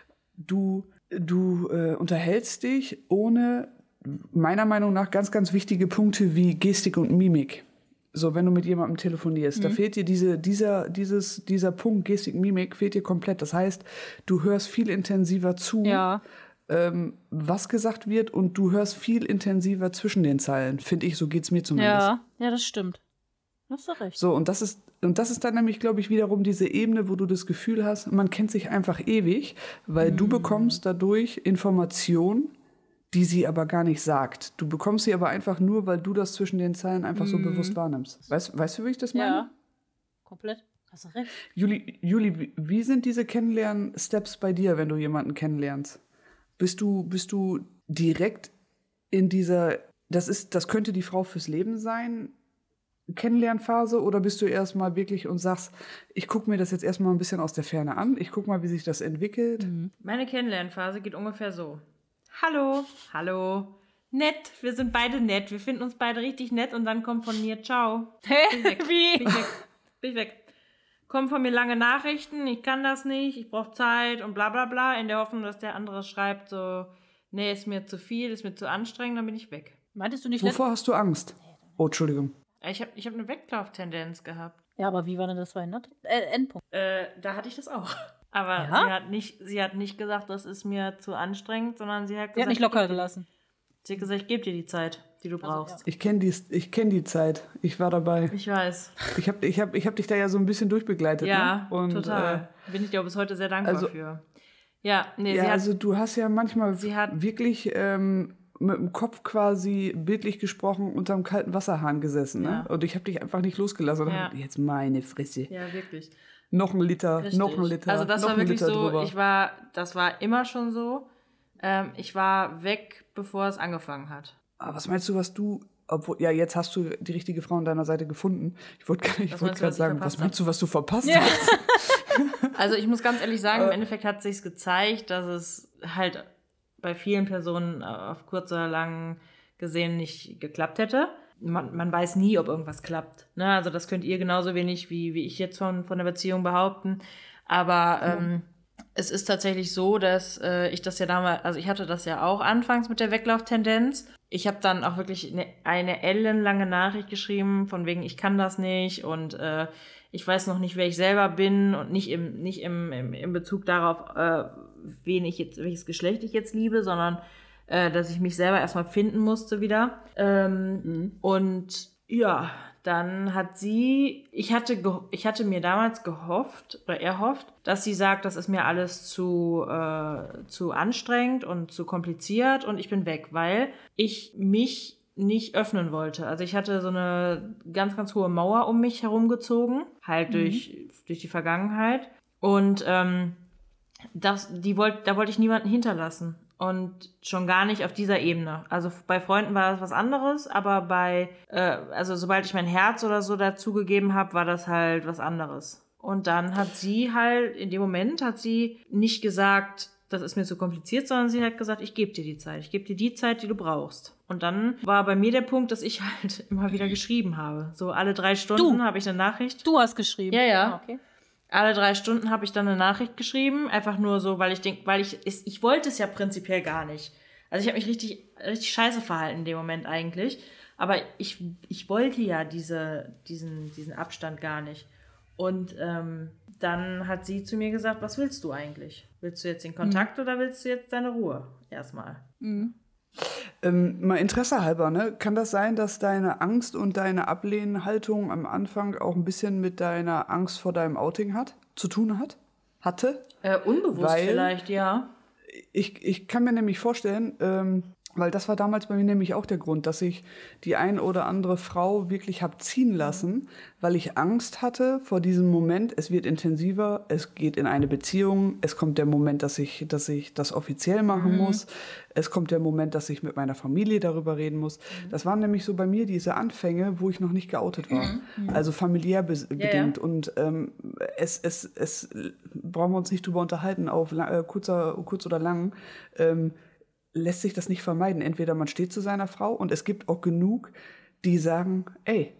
Du, du äh, unterhältst dich ohne, meiner Meinung nach, ganz, ganz wichtige Punkte wie Gestik und Mimik. So, wenn du mit jemandem telefonierst, mhm. da fehlt dir diese, dieser, dieses, dieser Punkt Gestik, Mimik fehlt dir komplett. Das heißt, du hörst viel intensiver zu, ja. ähm, was gesagt wird, und du hörst viel intensiver zwischen den Zeilen, finde ich, so geht's mir zumindest. Ja, ja, das stimmt. Hast du recht. So, und das ist, und das ist dann nämlich, glaube ich, wiederum diese Ebene, wo du das Gefühl hast, man kennt sich einfach ewig, weil mhm. du bekommst dadurch Informationen, die sie aber gar nicht sagt. Du bekommst sie aber einfach nur, weil du das zwischen den Zeilen einfach so mm. bewusst wahrnimmst. Weißt, weißt du, wie ich das meine? Ja, komplett. Hast du recht. Juli, Juli wie, wie sind diese Kennenlern-Steps bei dir, wenn du jemanden kennenlernst? Bist du, bist du direkt in dieser, das ist, das könnte die Frau fürs Leben sein, Kennenlernphase, oder bist du erstmal wirklich und sagst, ich gucke mir das jetzt erstmal ein bisschen aus der Ferne an, ich gucke mal, wie sich das entwickelt? Mhm. Meine Kennenlernphase geht ungefähr so. Hallo, hallo, nett, wir sind beide nett, wir finden uns beide richtig nett, und dann kommt von mir, ciao, bin weg, wie? Bin ich weg, bin ich weg. Kommen von mir lange Nachrichten, ich kann das nicht, ich brauche Zeit und bla bla bla, in der Hoffnung, dass der andere schreibt so, nee, ist mir zu viel, ist mir zu anstrengend, dann bin ich weg. Meintest du nicht... Wovor hast du Angst? Oh, Entschuldigung. Ich habe ich hab eine Weglauftendenz gehabt. Ja, aber wie war denn das verhindert? Äh, Endpunkt. Äh, da hatte ich das auch. Aber ja? sie hat nicht, sie hat nicht gesagt, das ist mir zu anstrengend, sondern sie hat gesagt... Sie hat nicht locker gelassen. Sie hat gesagt, ich gebe dir die Zeit, die du brauchst. Also, ja. Ich kenne die, ich kenn die Zeit. Ich war dabei. Ich weiß. Ich habe ich hab, ich hab dich da ja so ein bisschen durchbegleitet. Ja, ne? Und, total. Äh, Bin ich dir bis heute sehr dankbar also, für. Ja, nee, ja sie hat... also du hast ja manchmal sie hat, wirklich... Ähm, mit dem Kopf quasi bildlich gesprochen unterm kalten Wasserhahn gesessen. Ja. Ne? Und ich habe dich einfach nicht losgelassen. Und ja. dann, jetzt meine Fresse. Ja, wirklich. Noch ein Liter, Richtig. noch ein Liter. Also das noch war wirklich so, drüber. ich war, das war immer schon so. Ähm, ich war weg, bevor es angefangen hat. Aber was meinst du, was du, obwohl, ja, jetzt hast du die richtige Frau an deiner Seite gefunden. Ich wollte wollt wollt gerade sagen, was meinst du, was du verpasst ja. hast? Also ich muss ganz ehrlich sagen, im Endeffekt hat sich gezeigt, dass es halt bei vielen Personen auf kurz oder lang gesehen nicht geklappt hätte. Man, man weiß nie, ob irgendwas klappt. Ne? Also das könnt ihr genauso wenig wie, wie ich jetzt von, von der Beziehung behaupten. Aber ähm, mhm. es ist tatsächlich so, dass äh, ich das ja damals, also ich hatte das ja auch anfangs mit der Weglauftendenz. Ich habe dann auch wirklich eine, eine ellenlange Nachricht geschrieben, von wegen, ich kann das nicht und äh, ich weiß noch nicht, wer ich selber bin, und nicht im, nicht im, im, im Bezug darauf, äh, wen ich jetzt, welches Geschlecht ich jetzt liebe, sondern äh, dass ich mich selber erstmal finden musste wieder. Ähm, mhm. Und ja, dann hat sie, ich hatte, ge- ich hatte mir damals gehofft, oder erhofft, dass sie sagt, das ist mir alles zu, äh, zu anstrengend und zu kompliziert und ich bin weg, weil ich mich nicht öffnen wollte. Also ich hatte so eine ganz, ganz hohe Mauer um mich herumgezogen, halt mhm. durch, durch die Vergangenheit. Und ähm, das, die wollt, da wollte ich niemanden hinterlassen. Und schon gar nicht auf dieser Ebene. Also bei Freunden war das was anderes, aber bei, äh, also sobald ich mein Herz oder so dazugegeben habe, war das halt was anderes. Und dann hat sie halt, in dem Moment hat sie nicht gesagt, das ist mir zu kompliziert, sondern sie hat gesagt, ich gebe dir die Zeit. Ich gebe dir die Zeit, die du brauchst. Und dann war bei mir der Punkt, dass ich halt immer wieder geschrieben habe. So alle drei Stunden habe ich eine Nachricht. Du hast geschrieben? Ja, ja. Ah, okay. Alle drei Stunden habe ich dann eine Nachricht geschrieben, einfach nur so, weil ich denke, weil ich, ich wollte es ja prinzipiell gar nicht. Also ich habe mich richtig, richtig scheiße verhalten in dem Moment eigentlich, aber ich, ich wollte ja diese, diesen, diesen Abstand gar nicht. Und ähm, dann hat sie zu mir gesagt, was willst du eigentlich? Willst du jetzt den Kontakt mhm. oder willst du jetzt deine Ruhe? Erstmal. Mhm. Ähm, mal Interesse halber, ne? Kann das sein, dass deine Angst und deine Ablehnhaltung am Anfang auch ein bisschen mit deiner Angst vor deinem Outing hat, zu tun hat? Hatte? Äh, unbewusst Weil vielleicht, ja. Ich, ich kann mir nämlich vorstellen, ähm, weil das war damals bei mir nämlich auch der Grund, dass ich die ein oder andere Frau wirklich habe ziehen lassen, weil ich Angst hatte vor diesem Moment, es wird intensiver, es geht in eine Beziehung, es kommt der Moment, dass ich, dass ich das offiziell machen mhm. muss, es kommt der Moment, dass ich mit meiner Familie darüber reden muss. Mhm. Das waren nämlich so bei mir diese Anfänge, wo ich noch nicht geoutet war, mhm. also familiär be- bedingt. Ja, ja. Und ähm, es, es, es brauchen wir uns nicht drüber unterhalten, auf äh, kurzer, kurz oder lang, ähm, lässt sich das nicht vermeiden. Entweder man steht zu seiner Frau und es gibt auch genug, die sagen, ey,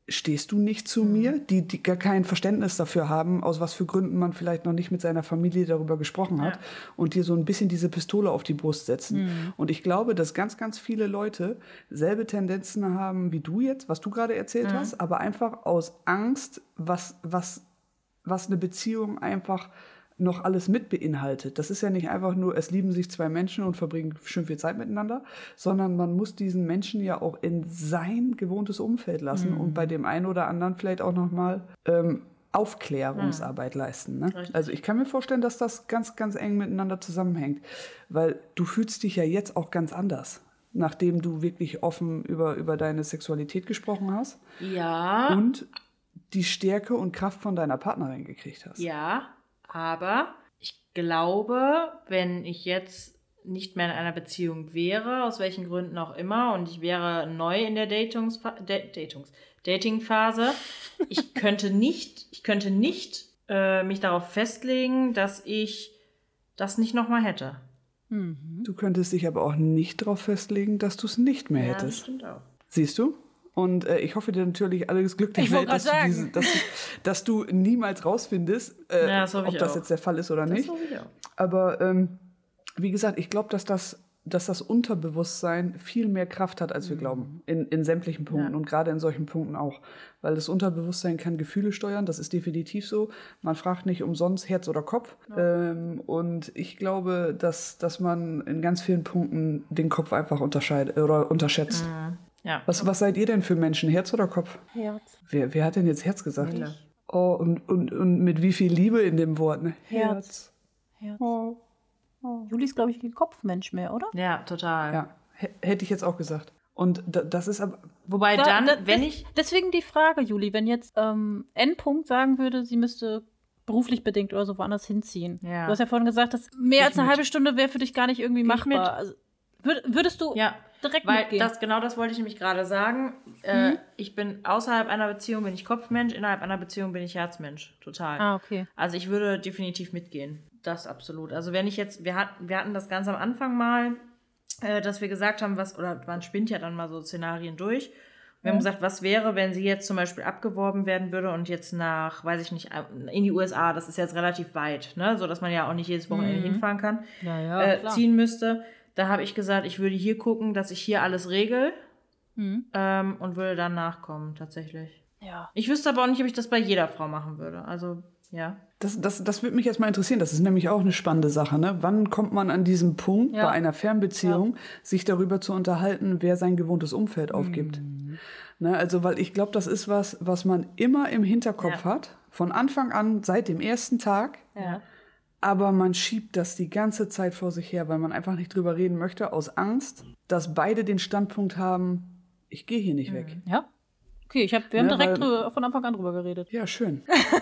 stehst du nicht zu mir, die, die gar kein Verständnis dafür haben, aus was für Gründen man vielleicht noch nicht mit seiner Familie darüber gesprochen hat, ja. und dir so ein bisschen diese Pistole auf die Brust setzen. Mhm. Und ich glaube, dass ganz, ganz viele Leute selbe Tendenzen haben wie du jetzt, was du gerade erzählt mhm. hast, aber einfach aus Angst, was, was, was eine Beziehung einfach noch alles mit beinhaltet. Das ist ja nicht einfach nur, es lieben sich zwei Menschen und verbringen schön viel Zeit miteinander, sondern man muss diesen Menschen ja auch in sein gewohntes Umfeld lassen mhm. und bei dem einen oder anderen vielleicht auch nochmal ähm, Aufklärungsarbeit mhm. leisten. Ne? Also ich kann mir vorstellen, dass das ganz, ganz eng miteinander zusammenhängt, weil du fühlst dich ja jetzt auch ganz anders, nachdem du wirklich offen über, über deine Sexualität gesprochen hast. Ja. Und die Stärke und Kraft von deiner Partnerin gekriegt hast. Ja. Aber ich glaube, wenn ich jetzt nicht mehr in einer Beziehung wäre, aus welchen Gründen auch immer, und ich wäre neu in der Datungs- Datungs- Dating-Phase, ich könnte nicht, ich könnte nicht äh, mich darauf festlegen, dass ich das nicht nochmal hätte. Mhm. Du könntest dich aber auch nicht darauf festlegen, dass du es nicht mehr ja, hättest. Das stimmt auch. Siehst du? Und äh, ich hoffe dir natürlich alles Glück der Welt, dass du, diese, dass, du, dass du niemals rausfindest, äh, ja, das ob das auch. jetzt der Fall ist oder nicht. Das hoffe ich auch. Aber ähm, wie gesagt, ich glaube, dass das, dass das Unterbewusstsein viel mehr Kraft hat, als wir mhm. glauben. In, in sämtlichen Punkten ja. und gerade in solchen Punkten auch. Weil das Unterbewusstsein kann Gefühle steuern, das ist definitiv so. Man fragt nicht umsonst Herz oder Kopf. Ja. Ähm, und ich glaube, dass, dass man in ganz vielen Punkten den Kopf einfach unterscheidet oder unterschätzt. Mhm. Ja. Was, was seid ihr denn für Menschen? Herz oder Kopf? Herz. Wer, wer hat denn jetzt Herz gesagt? Mille. Oh, und, und, und mit wie viel Liebe in dem Wort? Ne? Herz. Herz. Oh. Oh. Juli ist, glaube ich, kein Kopfmensch mehr, oder? Ja, total. Ja, H- hätte ich jetzt auch gesagt. Und da, das ist aber... Wobei da, dann, da, wenn das, ich... Deswegen die Frage, Juli, wenn jetzt ähm, N-Punkt sagen würde, sie müsste beruflich bedingt oder so woanders hinziehen. Ja. Du hast ja vorhin gesagt, dass mehr ich als eine mit. halbe Stunde wäre für dich gar nicht irgendwie Geh machbar. Also, würd, würdest du... Ja. Direkt Weil mitgehen. das, genau das wollte ich nämlich gerade sagen. Äh, mhm. Ich bin außerhalb einer Beziehung bin ich Kopfmensch, innerhalb einer Beziehung bin ich Herzmensch. Total. Ah, okay. Also ich würde definitiv mitgehen. Das absolut. Also wenn ich jetzt, wir hatten, wir hatten das ganz am Anfang mal, äh, dass wir gesagt haben, was, oder man spinnt ja dann mal so Szenarien durch. Wir mhm. haben gesagt, was wäre, wenn sie jetzt zum Beispiel abgeworben werden würde und jetzt nach, weiß ich nicht, in die U S A, das ist jetzt relativ weit, ne, so dass man ja auch nicht jedes Wochenende mhm. hinfahren kann, ja, ja, äh, ziehen müsste. Da habe ich gesagt, ich würde hier gucken, dass ich hier alles regel mhm. ähm, und würde dann nachkommen, tatsächlich. Ja. Ich wüsste aber auch nicht, ob ich das bei jeder Frau machen würde. Also, ja. Das, das, das würde mich jetzt mal interessieren. Das ist nämlich auch eine spannende Sache. Ne? Wann kommt man an diesen Punkt, ja. bei einer Fernbeziehung, ja. sich darüber zu unterhalten, wer sein gewohntes Umfeld aufgibt? Mhm. Ne? Also, weil ich glaube, das ist was, was man immer im Hinterkopf ja. hat, von Anfang an, seit dem ersten Tag. Ja. Aber man schiebt das die ganze Zeit vor sich her, weil man einfach nicht drüber reden möchte, aus Angst, dass beide den Standpunkt haben, ich gehe hier nicht weg. Ja. Okay, ich hab, wir haben ja, direkt weil, drüber, von Anfang an drüber geredet. Ja, schön.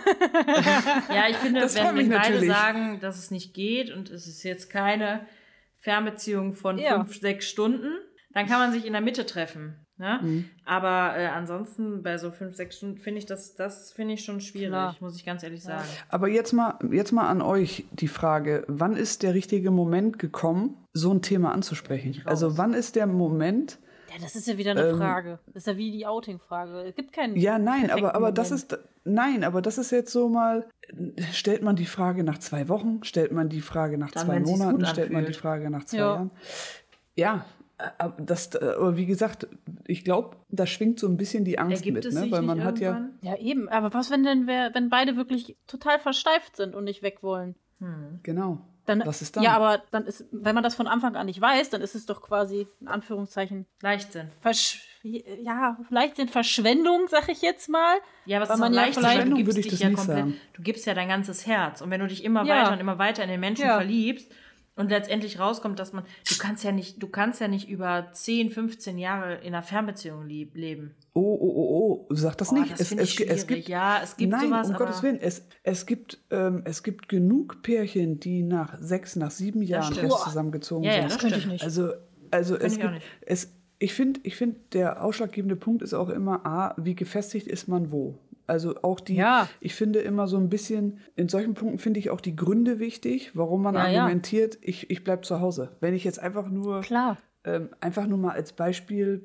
Ja, ich finde, das wenn, wenn beide natürlich. sagen, dass es nicht geht und es ist jetzt keine Fernbeziehung von ja. fünf, sechs Stunden, dann kann man sich in der Mitte treffen. Ne? Mhm. Aber äh, ansonsten bei so fünf, sechs Stunden finde ich das, das finde ich schon schwierig, Klar. muss ich ganz ehrlich sagen. Aber jetzt mal, jetzt mal an euch die Frage, wann ist der richtige Moment gekommen, so ein Thema anzusprechen? Also wann ist der Moment... Ja, das ist ja wieder eine ähm, Frage. Das ist ja wie die Outing-Frage. Es gibt keinen Ja, nein, aber, aber Moment. das ist... Nein, aber das ist jetzt so mal... Stellt man die Frage nach zwei Wochen? Stellt man die Frage nach Dann, zwei Monaten? Stellt man die Frage nach zwei ja. Jahren? Ja, das, aber wie gesagt, ich glaube, da schwingt so ein bisschen die Angst Ergibt mit, ne? Weil man hat ja. Ja, eben. Aber was, wenn denn wer, wenn beide wirklich total versteift sind und nicht weg wollen? Hm. Genau. Dann, was ist dann? Ja, aber dann ist, wenn man das von Anfang an nicht weiß, dann ist es doch quasi, in Anführungszeichen, Leichtsinn. Versch- ja, Leichtsinn, Verschwendung, sag ich jetzt mal. Ja, aber es Weil ist man auch ja Leichtsinn, vielleicht- weil du Verschwendung würde gibst ich dich das ja nicht komplett, sagen. du gibst ja dein ganzes Herz. Und wenn du dich immer Ja. weiter und immer weiter in den Menschen Ja. verliebst und letztendlich rauskommt, dass man, du kannst ja nicht, du kannst ja nicht über zehn, fünfzehn Jahre in einer Fernbeziehung lieb, leben. Oh, oh, oh, oh, sag das Boah, nicht. das es, finde es, ich schwierig. es gibt, Ja, es gibt nein, sowas, um aber Gottes Willen. Es, es, gibt, ähm, es gibt genug Pärchen, die nach sechs, nach sieben Jahren stimmt. erst zusammengezogen Ja, ja, sind. das könnte ich stimmt. nicht. Also, also es ich auch gibt, nicht. es, ich finde, ich find, der ausschlaggebende Punkt ist auch immer, A, wie gefestigt ist man wo? Also auch die, Ja. ich finde immer so ein bisschen, in solchen Punkten finde ich auch die Gründe wichtig, warum man Ja, ja. argumentiert, ich, ich bleibe zu Hause. Wenn ich jetzt einfach nur, Klar. ähm, einfach nur mal als Beispiel,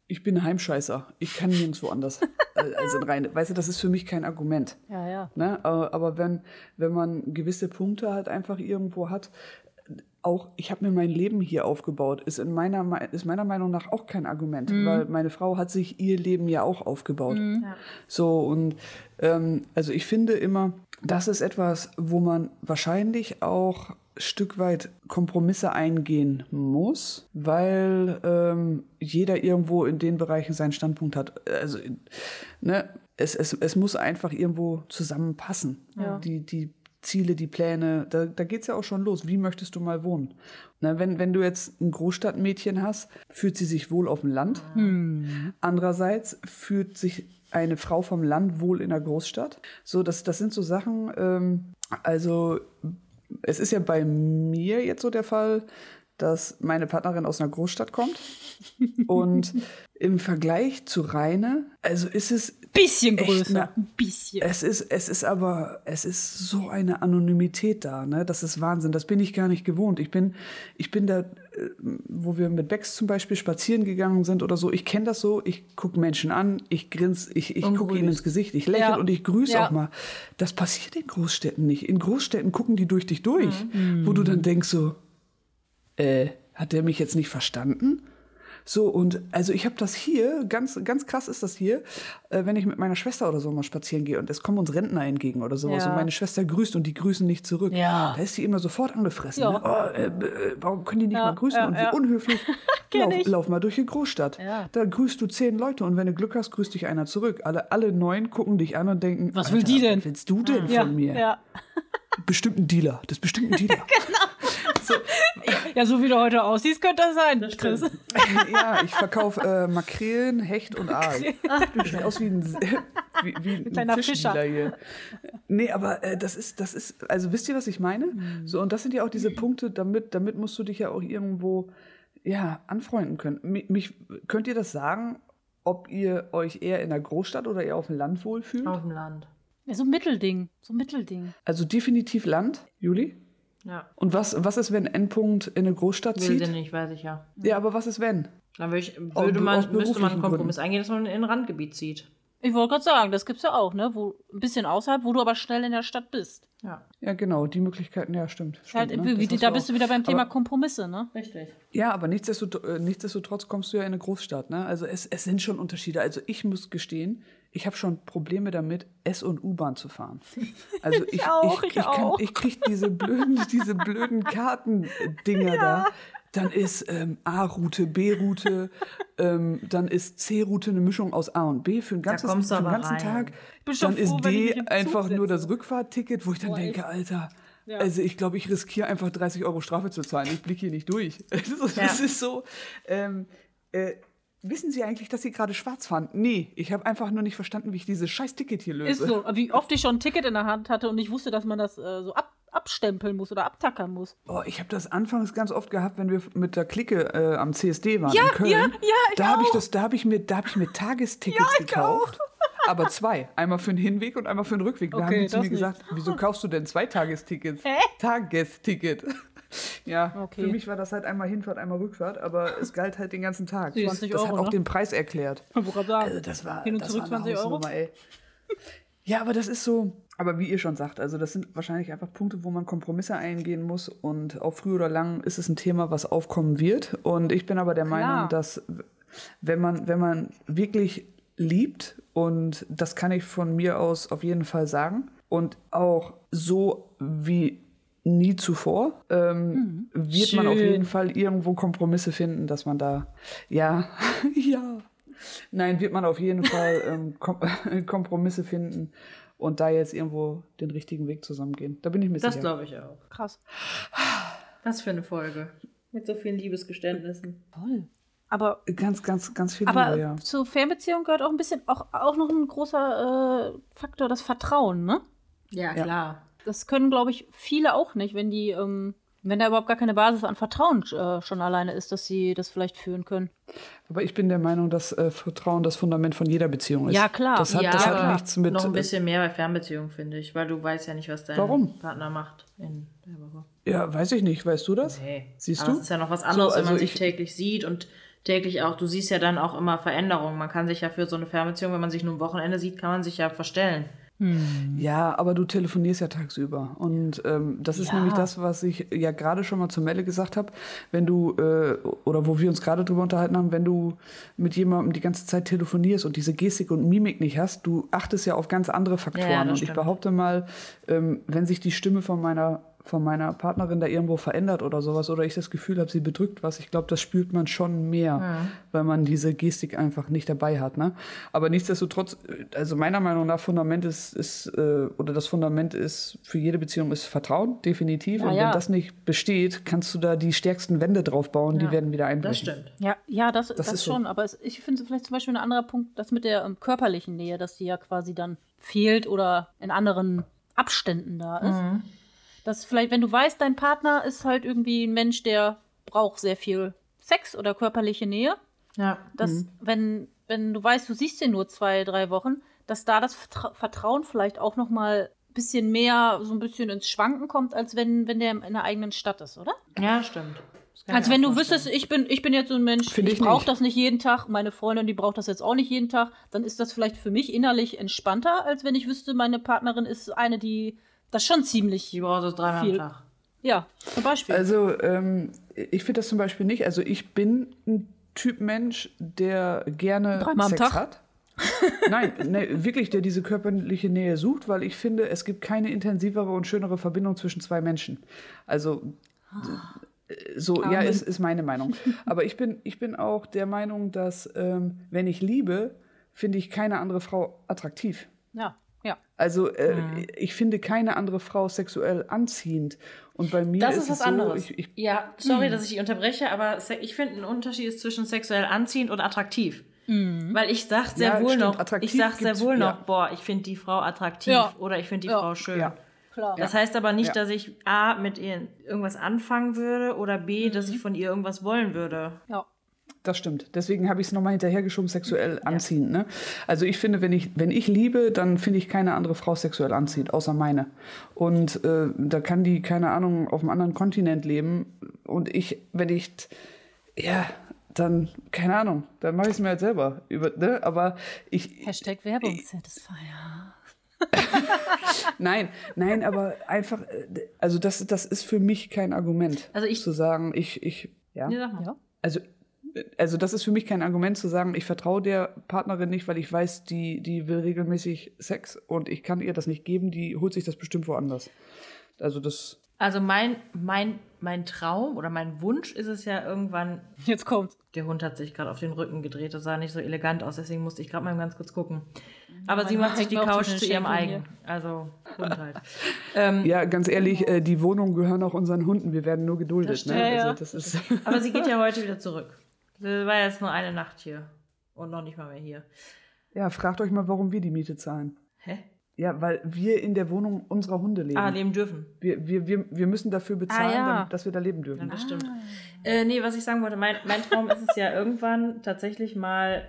ich bin Heimscheißer. Ich kann nirgendwo anders als in Rheine. Weißt du, das ist für mich kein Argument. Ja, ja. Ne? Aber, aber wenn, wenn man gewisse Punkte halt einfach irgendwo hat, auch ich habe mir mein Leben hier aufgebaut, ist, in meiner, ist meiner Meinung nach auch kein Argument, mhm. weil meine Frau hat sich ihr Leben ja auch aufgebaut. Mhm. Ja. So, und ähm, also ich finde immer, das ist etwas, wo man wahrscheinlich auch Stück weit Kompromisse eingehen muss, weil ähm, jeder irgendwo in den Bereichen seinen Standpunkt hat. Also ne, es, es, es muss einfach irgendwo zusammenpassen. Ja. Die, die Ziele, die Pläne, da, da geht es ja auch schon los. Wie möchtest du mal wohnen? Na, wenn, wenn du jetzt ein Großstadtmädchen hast, fühlt sie sich wohl auf dem Land. Hm. Andererseits fühlt sich eine Frau vom Land wohl in der Großstadt. So, das, das sind so Sachen, ähm, also es ist ja bei mir jetzt so der Fall, dass meine Partnerin aus einer Großstadt kommt und im Vergleich zu Raine, also ist es bisschen größer, eine, ein bisschen. Es ist, es ist aber, es ist so eine Anonymität da, ne? Das ist Wahnsinn, das bin ich gar nicht gewohnt. Ich bin, ich bin da, wo wir mit Bex zum Beispiel spazieren gegangen sind oder so, ich kenne das so, ich gucke Menschen an, ich grinse, ich, ich gucke ihnen ins Gesicht, ich lächle ja. und ich grüße ja. auch mal. Das passiert in Großstädten nicht. In Großstädten gucken die durch dich durch, mhm. wo du dann denkst so, Äh, hat der mich jetzt nicht verstanden? So, und also ich habe das hier, ganz, ganz krass ist das hier, äh, wenn ich mit meiner Schwester oder so mal spazieren gehe und es kommen uns Rentner entgegen oder sowas ja. und meine Schwester grüßt und die grüßen nicht zurück. Ja. Da ist sie immer sofort angefressen. Ja. Ne? Oh, äh, äh, warum können die nicht ja, mal grüßen? ja, und wie ja. unhöflich. Kenn lauf, ich. lauf mal durch die Großstadt. Ja. Da grüßt du zehn Leute und wenn du Glück hast, grüßt dich einer zurück. Alle, alle neun gucken dich an und denken, was Alter, will die denn? Was willst du denn ja. von mir? Ja. Bestimmt ein Dealer. Das ist bestimmt ein Dealer. Genau. So. Ja, so wie du heute aussiehst, könnte das sein, das Chris. Ja, ich verkaufe äh, Makrelen, Hecht und Aal. Ach, du sieht aus wie ein, wie, wie ein, ein kleiner Fischdealer hier. Nee, aber äh, das ist, das ist, also wisst ihr, was ich meine? Mhm. So, und das sind ja auch diese Punkte, damit, damit musst du dich ja auch irgendwo, ja, anfreunden können. Mich, mich, könnt ihr das sagen, ob ihr euch eher in der Großstadt oder eher auf dem Land wohlfühlt? Auf dem Land. Ja, so ein Mittelding, so ein Mittelding. Also definitiv Land, Juli? Ja. Und was, was ist, wenn ein Endpunkt in eine Großstadt zieht? Will nicht, weiß ich ja. Ja, aber was ist, wenn? Dann würde, ich, würde man, müsste man einen Kompromiss Gründen. eingehen, dass man in ein Randgebiet zieht. Ich wollte gerade sagen, das gibt's ja auch, ne? Wo, ein bisschen außerhalb, wo du aber schnell in der Stadt bist. Ja, ja genau, die Möglichkeiten, ja, stimmt. stimmt halt, ne? wie, da bist auch. du wieder beim Thema aber, Kompromisse, ne? Richtig. Ja, aber nichtsdestotrotz, nichtsdestotrotz kommst du ja in eine Großstadt, ne? Also es, es sind schon Unterschiede. Also ich muss gestehen, ich habe schon Probleme damit, S- und U-Bahn zu fahren. Also ich, ich auch, ich, ich, ich, kann, auch. ich kriege diese blöden, diese blöden Kartendinger ja. da. Dann ist ähm, A-Route, B-Route, ähm, dann ist C-Route eine Mischung aus A und B für den, ganzes, für den ganzen rein. Tag. froh, Dann ist D einfach setze. nur das Rückfahrtticket, wo ich dann Boah, denke, echt? Alter, ja. also ich glaube, ich riskiere einfach dreißig Euro Strafe zu zahlen. Ich blicke hier nicht durch. Das ja. ist so. Ähm, äh, wissen Sie eigentlich, dass Sie gerade schwarz fahren? Nee, ich habe einfach nur nicht verstanden, wie ich dieses scheiß Ticket hier löse. Ist so. Wie oft ich schon ein Ticket in der Hand hatte und ich wusste, dass man das äh, so ab, abstempeln muss oder abtackern muss. Oh, ich habe das anfangs ganz oft gehabt, wenn wir mit der Clique äh, am C S D waren ja, in Köln. Ja, ja, ich da habe ich auch. das, da habe ich mir, da habe ich mir Tagestickets ja, ich gekauft. Auch. Aber zwei. Einmal für den Hinweg und einmal für den Rückweg. Da Okay, haben die zu mir das gesagt, wieso kaufst du denn zwei Tagestickets? Hä? Tagesticket. Ja, Okay. für mich war das halt einmal Hinfahrt, einmal Rückfahrt, aber es galt halt den ganzen Tag. zwanzig das Euro, hat auch ne? den Preis erklärt. Woran sagen? Also das war, Hin und das zurück war eine zwanzig Euro? Hausnummer, ey. Ja, aber das ist so, aber wie ihr schon sagt, also das sind wahrscheinlich einfach Punkte, wo man Kompromisse eingehen muss und auch früh oder lang ist es ein Thema, was aufkommen wird. Und ich bin aber der Klar. Meinung, dass wenn man, wenn man wirklich liebt, und das kann ich von mir aus auf jeden Fall sagen, und auch so wie nie zuvor, ähm, Hm. wird man Schön. auf jeden Fall irgendwo Kompromisse finden, dass man da, ja, ja, nein, wird man auf jeden Fall ähm, Kom Kompromisse finden und da jetzt irgendwo den richtigen Weg zusammengehen. Da bin ich mir Das sicher. glaube ich auch. Krass. Was für eine Folge. Mit so vielen Liebesgeständnissen. Toll. Aber, Ganz, ganz, ganz viel aber Liebe, ja. zur Fernbeziehung gehört auch ein bisschen, auch, auch noch ein großer äh, Faktor, das Vertrauen, ne? Ja, Ja. klar. Das können, glaube ich, viele auch nicht, wenn die, ähm, wenn da überhaupt gar keine Basis an Vertrauen äh, schon alleine ist, dass sie das vielleicht führen können. Aber ich bin der Meinung, dass äh, Vertrauen das Fundament von jeder Beziehung ist. Ja, klar. Das hat, ja, das aber hat nichts mit. noch ein bisschen mehr bei Fernbeziehungen, finde ich, weil du weißt ja nicht, was dein Warum? Partner macht in der Woche. Ja, weiß ich nicht. Weißt du das? Nee. Siehst aber du? es ist ja noch was anderes, So, wenn man also sich ich- täglich sieht und täglich auch. Du siehst ja dann auch immer Veränderungen. Man kann sich ja für so eine Fernbeziehung, wenn man sich nur am Wochenende sieht, kann man sich ja verstellen. Hm. Ja, aber du telefonierst ja tagsüber. Und ähm, das ist Ja. nämlich das, was ich ja gerade schon mal zur Melle gesagt habe. Wenn du, äh, oder wo wir uns gerade drüber unterhalten haben, wenn du mit jemandem die ganze Zeit telefonierst und diese Gestik und Mimik nicht hast, du achtest ja auf ganz andere Faktoren. Ja, das und ich stimmt. behaupte mal, ähm, wenn sich die Stimme von meiner von meiner Partnerin da irgendwo verändert oder sowas, oder ich das Gefühl habe, sie bedrückt was, ich glaube, das spürt man schon mehr, Ja. weil man diese Gestik einfach nicht dabei hat. Ne? Aber nichtsdestotrotz, also meiner Meinung nach, Fundament ist, ist äh, oder das Fundament ist für jede Beziehung ist Vertrauen, definitiv. Ja, und ja. wenn das nicht besteht, kannst du da die stärksten Wände drauf bauen, Ja, die werden wieder Das einbrechen. stimmt. Ja, ja, das, das, ist so. schon. Aber es, ich finde vielleicht zum Beispiel ein anderer Punkt, das mit der ähm, körperlichen Nähe, dass die ja quasi dann fehlt oder in anderen Abständen da ist. Mhm. Dass vielleicht, wenn du weißt, dein Partner ist halt irgendwie ein Mensch, der braucht sehr viel Sex oder körperliche Nähe, Ja. dass Mhm. wenn, wenn du weißt, du siehst ihn nur zwei, drei Wochen, dass da das Vertra Vertrauen vielleicht auch noch mal ein bisschen mehr, so ein bisschen ins Schwanken kommt, als wenn, wenn der in einer eigenen Stadt ist, oder? Ja, stimmt. Das kann ich Also mir wenn auch du vorstellen. wüsstest, ich bin, ich bin jetzt so ein Mensch, Finde ich ich brauche nicht. das nicht jeden Tag, meine Freundin, die braucht das jetzt auch nicht jeden Tag, dann ist das vielleicht für mich innerlich entspannter, als wenn ich wüsste, meine Partnerin ist eine, die das schon ziemlich, Die braucht es dreimal Viel. am Tag. ja, zum Beispiel. Also ähm, ich finde das zum Beispiel nicht. Also ich bin ein Typ Mensch, der gerne Dreimal am Sex Tag? hat. Nein, ne, wirklich, der diese körperliche Nähe sucht, weil ich finde, es gibt keine intensivere und schönere Verbindung zwischen zwei Menschen. Also äh, so, ja, Amen. ist, ist meine Meinung. Aber ich bin, ich bin auch der Meinung, dass ähm, wenn ich liebe, finde ich keine andere Frau attraktiv. ja, ja. Also äh, ich finde keine andere Frau sexuell anziehend. Und bei mir Das ist ist was es so, anderes. ich, ich, ja, sorry, dass ich dich unterbreche, aber se- ich finde, ein Unterschied ist zwischen sexuell anziehend und attraktiv. Weil ich sag sehr Ja, wohl stimmt, noch, attraktiv ich sag sehr gibt's- wohl ja. noch, boah, ich finde die Frau attraktiv Ja. oder ich finde die Ja. Frau schön. Ja. Klar. Das heißt aber nicht, Ja. dass ich A, mit ihr irgendwas anfangen würde oder B, dass ich von ihr irgendwas wollen würde. Ja. Das stimmt. Deswegen habe ich es nochmal hinterhergeschoben, sexuell anziehend. Ne? Also ich finde, wenn ich, wenn ich liebe, dann finde ich keine andere Frau sexuell anziehend, außer meine. Und äh, da kann die, keine Ahnung, auf einem anderen Kontinent leben. Und ich, wenn ich, ja, dann, keine Ahnung, dann mache ich es mir halt selber. Über, ne? Aber ich, Hashtag Werbung, Satisfier. nein, nein, aber einfach, äh, also das, das ist für mich kein Argument. Also ich- zu sagen, ich, ich, ja. Nee, sag mal. Ja. Also, also das ist für mich kein Argument zu sagen, ich vertraue der Partnerin nicht, weil ich weiß, die, die will regelmäßig Sex und ich kann ihr das nicht geben, die holt sich das bestimmt woanders. Also das, Also mein, mein, mein Traum oder mein Wunsch ist es ja irgendwann, Jetzt kommt's. der Hund hat sich gerade auf den Rücken gedreht, das sah nicht so elegant aus, deswegen musste ich gerade mal ganz kurz gucken. Aber sie macht sich hängt die mir auch Couch zwischen zu den ihrem Schenkeln eigen. Also Hund halt. ähm, ja, ganz ehrlich, äh, die Wohnungen gehören auch unseren Hunden, wir werden nur geduldet. Das Ne? stimmt, ja. Also das ist, aber sie geht ja heute wieder zurück. Sie war jetzt nur eine Nacht hier und noch nicht mal mehr hier. ja, fragt euch mal, warum wir die Miete zahlen. Hä? Ja, weil wir in der Wohnung unserer Hunde leben. Ah, leben dürfen. wir, wir, wir, wir müssen dafür bezahlen, Ah, ja. damit, dass wir da leben Ja, dürfen. das stimmt. Äh, nee, was ich sagen wollte, mein, mein Traum ist es ja irgendwann tatsächlich mal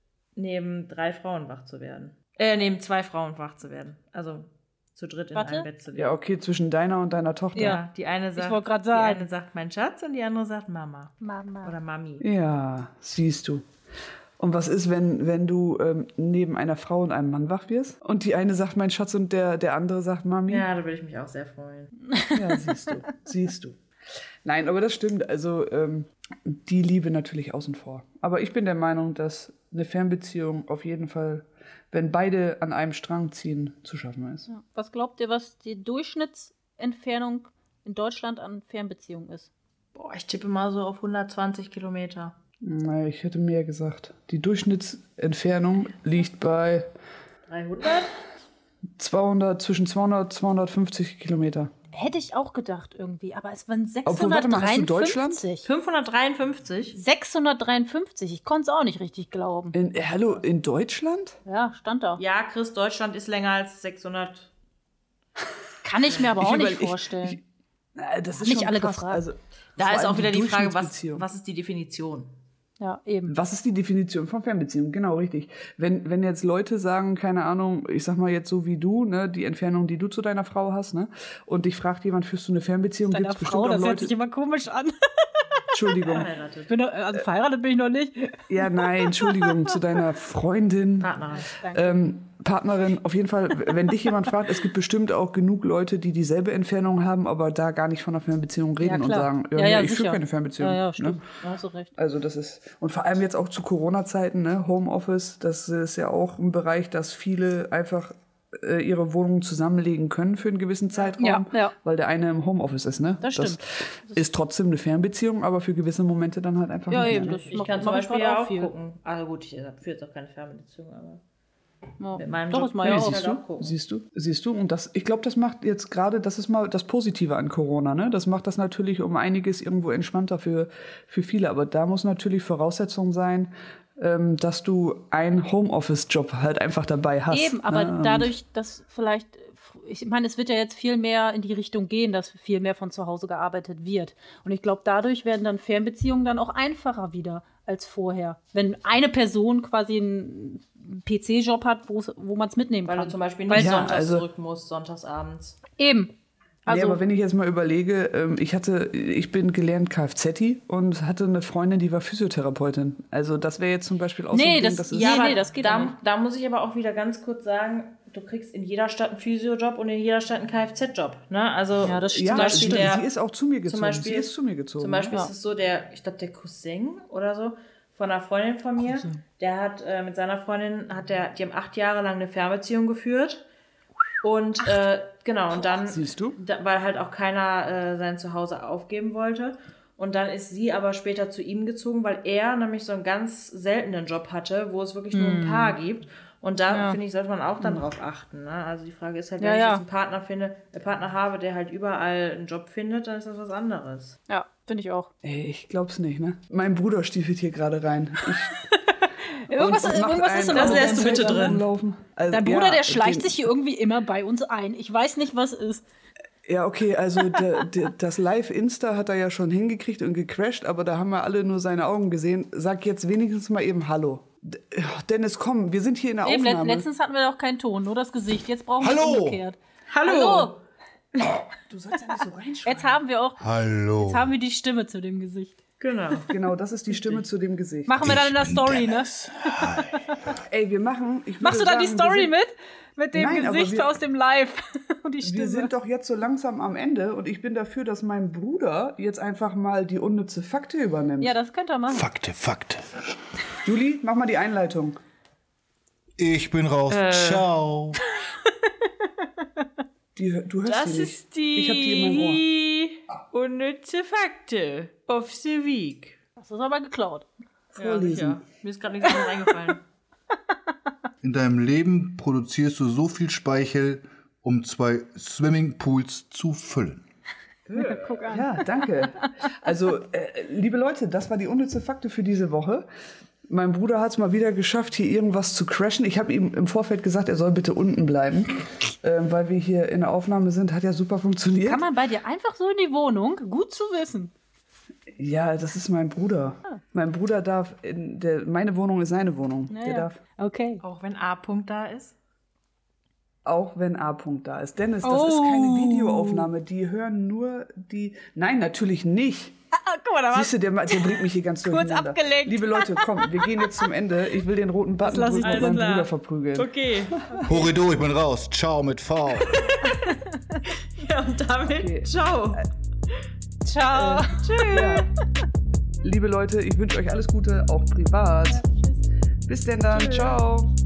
neben drei Frauen wach zu werden. Äh, neben zwei Frauen wach zu werden. Also zu dritt in Warte. einem Bett zu liegen. Ja, okay, zwischen deiner und deiner Tochter. Ja, die eine sagt, wollte grad die sagen. eine sagt mein Schatz und die andere sagt Mama Mama. oder Mami. Ja, siehst du. Und was ist, wenn, wenn du ähm, neben einer Frau und einem Mann wach wirst? Und die eine sagt mein Schatz und der, der andere sagt Mami? Ja, da würde ich mich auch sehr freuen. Ja, siehst du. Siehst du. Nein, aber das stimmt. Also ähm, die Liebe natürlich außen vor. Aber ich bin der Meinung, dass eine Fernbeziehung auf jeden Fall, wenn beide an einem Strang ziehen, zu schaffen ist. Ja. Was glaubt ihr, was die Durchschnittsentfernung in Deutschland an Fernbeziehungen ist? Boah, ich tippe mal so auf hundertzwanzig Kilometer. Na, ich hätte mehr gesagt. Die Durchschnittsentfernung liegt bei dreihundert? zweihundert, zwischen zweihundert und zweihundertfünfzig Kilometer. Hätte ich auch gedacht irgendwie, aber es waren Obwohl, warte mal, hast du Deutschland? sechshundertdreiundfünfzig. fünfhundertdreiundfünfzig? sechshundertdreiundfünfzig. Ich konnte es auch nicht richtig glauben. In, äh, hallo, in Deutschland? Ja, stand da. Ja, Chris, Deutschland ist länger als sechshundert. Kann ich mir aber auch Ich nicht überleg- ich- vorstellen. Ich, na, das ist Nicht schon alle krass. gefragt. Also, Da vor ist allem auch wieder die Frage, was, Durchschnittsbeziehung. was ist die Definition? Ja, eben. Was ist die Definition von Fernbeziehung? Genau, richtig. Wenn, wenn jetzt Leute sagen, keine Ahnung, ich sag mal jetzt so wie du, ne, die Entfernung, die du zu deiner Frau hast, ne, und dich fragt jemand, führst du eine Fernbeziehung, Deiner gibt's Frau, bestimmt das auch hört sich Leute. immer komisch an. Entschuldigung. Verheiratet. Ich bin noch, also verheiratet bin ich noch nicht. Ja, nein, Entschuldigung, zu deiner Freundin. Partnerin. Ähm, Partnerin, auf jeden Fall, wenn dich jemand fragt, es gibt bestimmt auch genug Leute, die dieselbe Entfernung haben, aber da gar nicht von einer Fernbeziehung reden Ja, und klar. sagen, ja, Ja, ja, nee, ich führe sicher. keine Fernbeziehung. Ja, ja, ne? stimmt. Da hast du recht. Also das ist, und vor allem jetzt auch zu Corona-Zeiten, ne, Homeoffice, das ist ja auch ein Bereich, dass viele einfach äh, ihre Wohnungen zusammenlegen können für einen gewissen Zeitraum, Ja, ja. weil der eine im Homeoffice ist, ne? Das stimmt. Das ist trotzdem eine Fernbeziehung, aber für gewisse Momente dann halt einfach Ja, nicht eben, mehr. Ne? das Ich macht- kann zum mach ich Beispiel grad ja auch auch viel. gucken. Also gut, ich führe jetzt auch keine Fernbeziehung, aber Ja. mit meinem Doch, Job ist mal kann ja ich auch. Siehst halt du, auch gucken. siehst du, siehst du, und das, ich glaube, das macht jetzt gerade, das ist mal das Positive an Corona, ne? Das macht das natürlich um einiges irgendwo entspannter für, für viele, aber da muss natürlich Voraussetzung sein, ähm, dass du einen Homeoffice-Job halt einfach dabei hast. Eben, aber ne? dadurch, dass vielleicht, ich meine, es wird ja jetzt viel mehr in die Richtung gehen, dass viel mehr von zu Hause gearbeitet wird. Und ich glaube, dadurch werden dann Fernbeziehungen dann auch einfacher wieder als vorher. Wenn eine Person quasi einen P C-Job hat, wo's- wo man es mitnehmen Weil kann. du zum Beispiel Weil nicht Ja, sonntags also- zurück musst, sonntagsabends. Eben. Also, nee, aber wenn ich jetzt mal überlege, ähm, ich hatte, ich bin gelernt Kfz und hatte eine Freundin, die war Physiotherapeutin. Also das wäre jetzt zum Beispiel auch so Nee, ein Ding, das- das ist... ja, aber nee, das geht auch nicht. da, da muss ich aber auch wieder ganz kurz sagen, du kriegst in jeder Stadt einen Physiojob und in jeder Stadt einen Kfz-Job. Ne? Also Ja, das stimmt. ja, zum Beispiel stimmt. der, sie ist auch zu mir gezogen. zum Beispiel, sie ist zu mir gezogen. Zum Beispiel Ja. ist es so, der, ich glaube, der Cousin oder so von einer Freundin von mir, der hat äh, mit seiner Freundin, hat der, die haben acht Jahre lang eine Fernbeziehung geführt. Und äh, genau, und dann, Siehst du? da, weil halt auch keiner äh, sein Zuhause aufgeben wollte. Und dann ist sie aber später zu ihm gezogen, weil er nämlich so einen ganz seltenen Job hatte, wo es wirklich nur ein Paar gibt. Und da, Ja. finde ich, sollte man auch dann drauf achten. Ne? Also die Frage ist halt, wenn Ja, ich ja. jetzt einen Partner finde, einen Partner habe, der halt überall einen Job findet, dann ist das was anderes. ja, finde ich auch. Ey, ich glaub's nicht, ne? Mein Bruder stiefelt hier gerade rein. Irgendwas, Und- und macht irgendwas ist einen immer Das so. lässt du bitte Feld am drin. Rumlaufen. Also, Dein Bruder, ja, der schleicht den- sich hier irgendwie immer bei uns ein. Ich weiß nicht, was ist. Ja, okay, also der, der, das Live-Insta hat er ja schon hingekriegt und gecrashed, aber da haben wir alle nur seine Augen gesehen. Sag jetzt wenigstens mal eben Hallo. D- Dennis, komm, wir sind hier in der Eben, Aufnahme. let- letztens hatten wir doch keinen Ton, nur das Gesicht. Jetzt brauchen wir es Hallo. umgekehrt. Hallo! Du sollst ja nicht so reinschreien. Jetzt haben wir auch, Hallo. jetzt haben wir die Stimme zu dem Gesicht. Genau. Genau, das ist die Stimme zu dem Gesicht. Machen wir dann in der Story, ne? Ey, wir machen... Ich Machst du würde dann die sagen, wir Story sind, mit? Mit dem Nein, aber Gesicht wir- aus dem Live und die Stimme. Wir sind doch jetzt so langsam am Ende und ich bin dafür, dass mein Bruder jetzt einfach mal die unnütze Fakte übernimmt. Ja, das könnt ihr machen. Fakte, Fakte. Juli, mach mal die Einleitung. Ich bin raus. Ciao. Die, du hörst Das die nicht. ist die, Ich hab die in meinem Ohr. unnütze Fakte of the Week. Das ist aber geklaut. Vorlesen. Ja, mir ist gerade nichts anderes eingefallen. In deinem Leben produzierst du so viel Speichel, um zwei Swimmingpools zu füllen. Guck an. Ja, danke. Also, äh, liebe Leute, das war die unnütze Fakte für diese Woche. Mein Bruder hat es mal wieder geschafft, hier irgendwas zu crashen. Ich habe ihm im Vorfeld gesagt, er soll bitte unten bleiben, äh, weil wir hier in der Aufnahme sind. Hat ja super funktioniert. Kann man bei dir einfach so in die Wohnung? Gut zu wissen. Ja, das ist mein Bruder. Mein Bruder darf, in der, meine Wohnung ist seine Wohnung. Der ja. darf, Okay. Auch wenn A-Punkt da ist. auch wenn A-Punkt da ist. Dennis, das Oh. ist keine Videoaufnahme. Die hören nur die... Nein, natürlich nicht. Ah, guck mal, da Siehst du, der, der bringt mich hier ganz Kurz durcheinander. abgelenkt. Liebe Leute, komm, wir gehen jetzt zum Ende. Ich will den roten Button lass ich drücken und alles meinen klar. Bruder verprügeln. Okay. Horrido, ich bin raus. Ciao mit V. Ja, und damit Okay. ciao. Ciao. Tschüss. Ja. Liebe Leute, ich wünsche euch alles Gute, auch privat. Bis denn dann. Ciao.